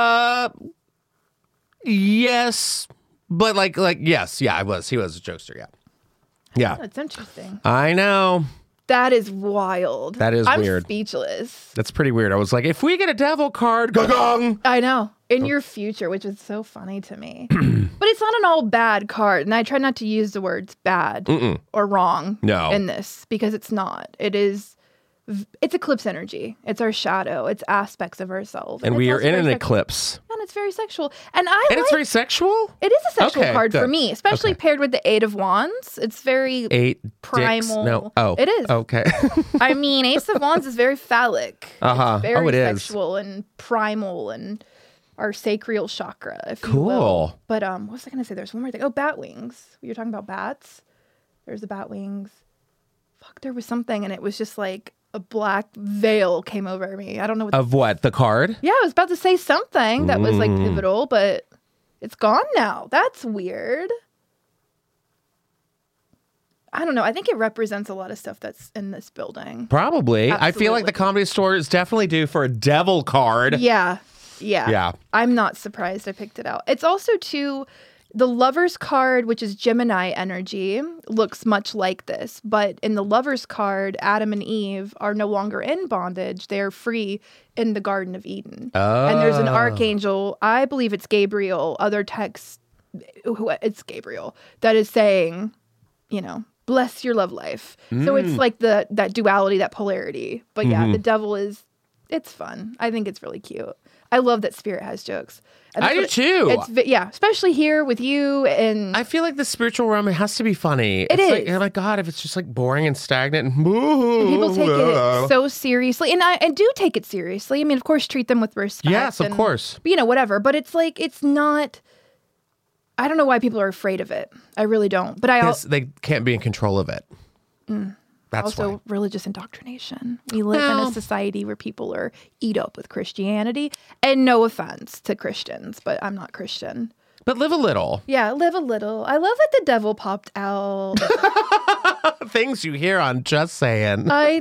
Speaker 2: Yes. But like yes, yeah, he was a jokester, yeah. Yeah.
Speaker 3: That's interesting.
Speaker 2: I know.
Speaker 3: That is wild.
Speaker 2: That is
Speaker 3: I'm
Speaker 2: weird.
Speaker 3: Speechless.
Speaker 2: That's pretty weird. I was like, if we get a devil card, gong.
Speaker 3: I know. In your future, which is so funny to me. But it's not an all bad card. And I try not to use the words bad or wrong in this because it's not. It's eclipse energy. It's our shadow. It's aspects of ourselves.
Speaker 2: And we are
Speaker 3: also
Speaker 2: in an
Speaker 3: very
Speaker 2: eclipse.
Speaker 3: And it's very sexual. And
Speaker 2: It's very sexual?
Speaker 3: It is a sexual
Speaker 2: Okay,
Speaker 3: card for
Speaker 2: good.
Speaker 3: me, especially paired with the Eight of Wands. It's very
Speaker 2: 8
Speaker 3: primal.
Speaker 2: Dicks? No. Oh.
Speaker 3: It is.
Speaker 2: Okay.
Speaker 3: I mean, Ace of Wands is very phallic. It's very
Speaker 2: it is.
Speaker 3: sexual and primal and our sacral chakra, if you
Speaker 2: Cool.
Speaker 3: will. But what was I going to say? There's one more thing. Oh, bat wings. You're talking about bats? There's the bat wings. Fuck, there was something, and it was just like a black veil came over me. I don't know what.
Speaker 2: Of what? The card?
Speaker 3: Yeah, I was about to say something that was like pivotal, but it's gone now. That's weird. I don't know. I think it represents a lot of stuff that's in this building.
Speaker 2: Probably. I feel like
Speaker 3: Absolutely.
Speaker 2: the Comedy Store is definitely due for a devil card.
Speaker 3: Yeah.
Speaker 2: Yeah.
Speaker 3: I'm not surprised I picked it out. It's also too, the Lover's card, which is Gemini energy, looks much like this. But in the Lover's card, Adam and Eve are no longer in bondage. They are free in the Garden of Eden. And there's an archangel, I believe it's Gabriel, other texts, it's Gabriel, that is saying, bless your love life. So it's like that duality, that polarity. But yeah, the devil it's fun. I think it's really cute. I love that Spirit has jokes. And
Speaker 2: I do too.
Speaker 3: Especially here with you. And
Speaker 2: I feel like the spiritual realm, it has to be funny.
Speaker 3: It
Speaker 2: Like,
Speaker 3: is.
Speaker 2: oh my God, if it's just like boring and stagnant and
Speaker 3: people take it so seriously. And I do take it seriously. I mean, of course, treat them with respect.
Speaker 2: Yes, of course.
Speaker 3: Whatever. But it's like, it's not, I don't know why people are afraid of it. I really don't. But
Speaker 2: Because they can't be in control of it. That's
Speaker 3: also
Speaker 2: why.
Speaker 3: religious indoctrination. We live in a society where people are eat up with Christianity. And no offense to Christians, but I'm not Christian.
Speaker 2: But live a little.
Speaker 3: Yeah, live a little. I love that the devil popped out.
Speaker 2: Things you hear on Just Saying.
Speaker 3: I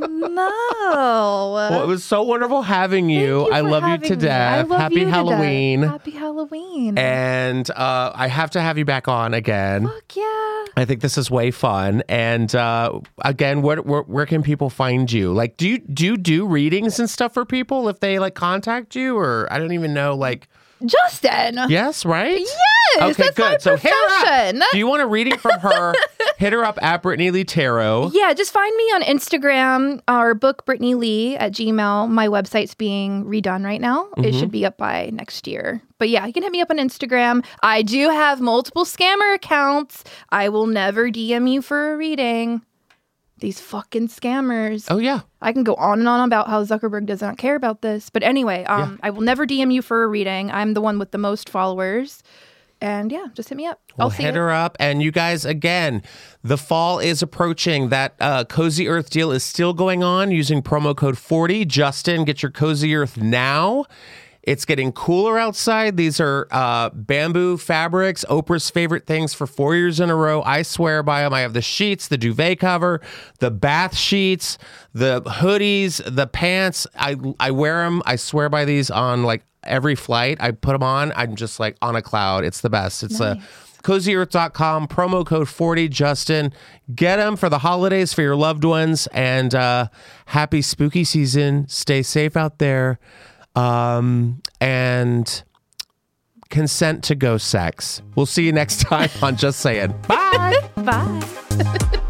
Speaker 3: know.
Speaker 2: Well, it was so wonderful having you.
Speaker 3: Thank
Speaker 2: I
Speaker 3: for
Speaker 2: love you
Speaker 3: having
Speaker 2: to
Speaker 3: me.
Speaker 2: death.
Speaker 3: I love
Speaker 2: Happy
Speaker 3: you to
Speaker 2: Halloween.
Speaker 3: death. Happy Halloween.
Speaker 2: And I have to have you back on again.
Speaker 3: Fuck yeah.
Speaker 2: I think this is way fun. And again, where can people find you? Like, do you do readings and stuff for people if they like contact you? Or I don't even know, like...
Speaker 3: Justin.
Speaker 2: Yes, right?
Speaker 3: Yes.
Speaker 2: Okay,
Speaker 3: that's
Speaker 2: good.
Speaker 3: my
Speaker 2: So hit her up.
Speaker 3: profession.
Speaker 2: Do you want a reading from her? Hit her up at Brittany Lee Tarot.
Speaker 3: Yeah, just find me on Instagram or book Brittany Lee at Gmail. My website's being redone right now. It should be up by next year. But yeah, you can hit me up on Instagram. I do have multiple scammer accounts. I will never DM you for a reading. these fucking scammers.
Speaker 2: Oh, yeah.
Speaker 3: I can go on and on about how Zuckerberg does not care about this. But anyway, I will never DM you for a reading. I'm the one with the most followers. And yeah, just hit me up.
Speaker 2: We'll hit her up. And you guys, again, the fall is approaching. That Cozy Earth deal is still going on using promo code 40. Justin, get your Cozy Earth now. It's getting cooler outside. These are bamboo fabrics, Oprah's favorite things for 4 years in a row. I swear by them. I have the sheets, the duvet cover, the bath sheets, the hoodies, the pants. I wear them. I swear by these on like every flight. I put them on. I'm just like on a cloud. It's the best. It's
Speaker 3: nice.
Speaker 2: CozyEarth.com, promo code 40. Justin, get them for the holidays for your loved ones. And happy spooky season. Stay safe out there. And consent to ghost sex. We'll see you next time on Just Saying. Bye.
Speaker 3: Bye.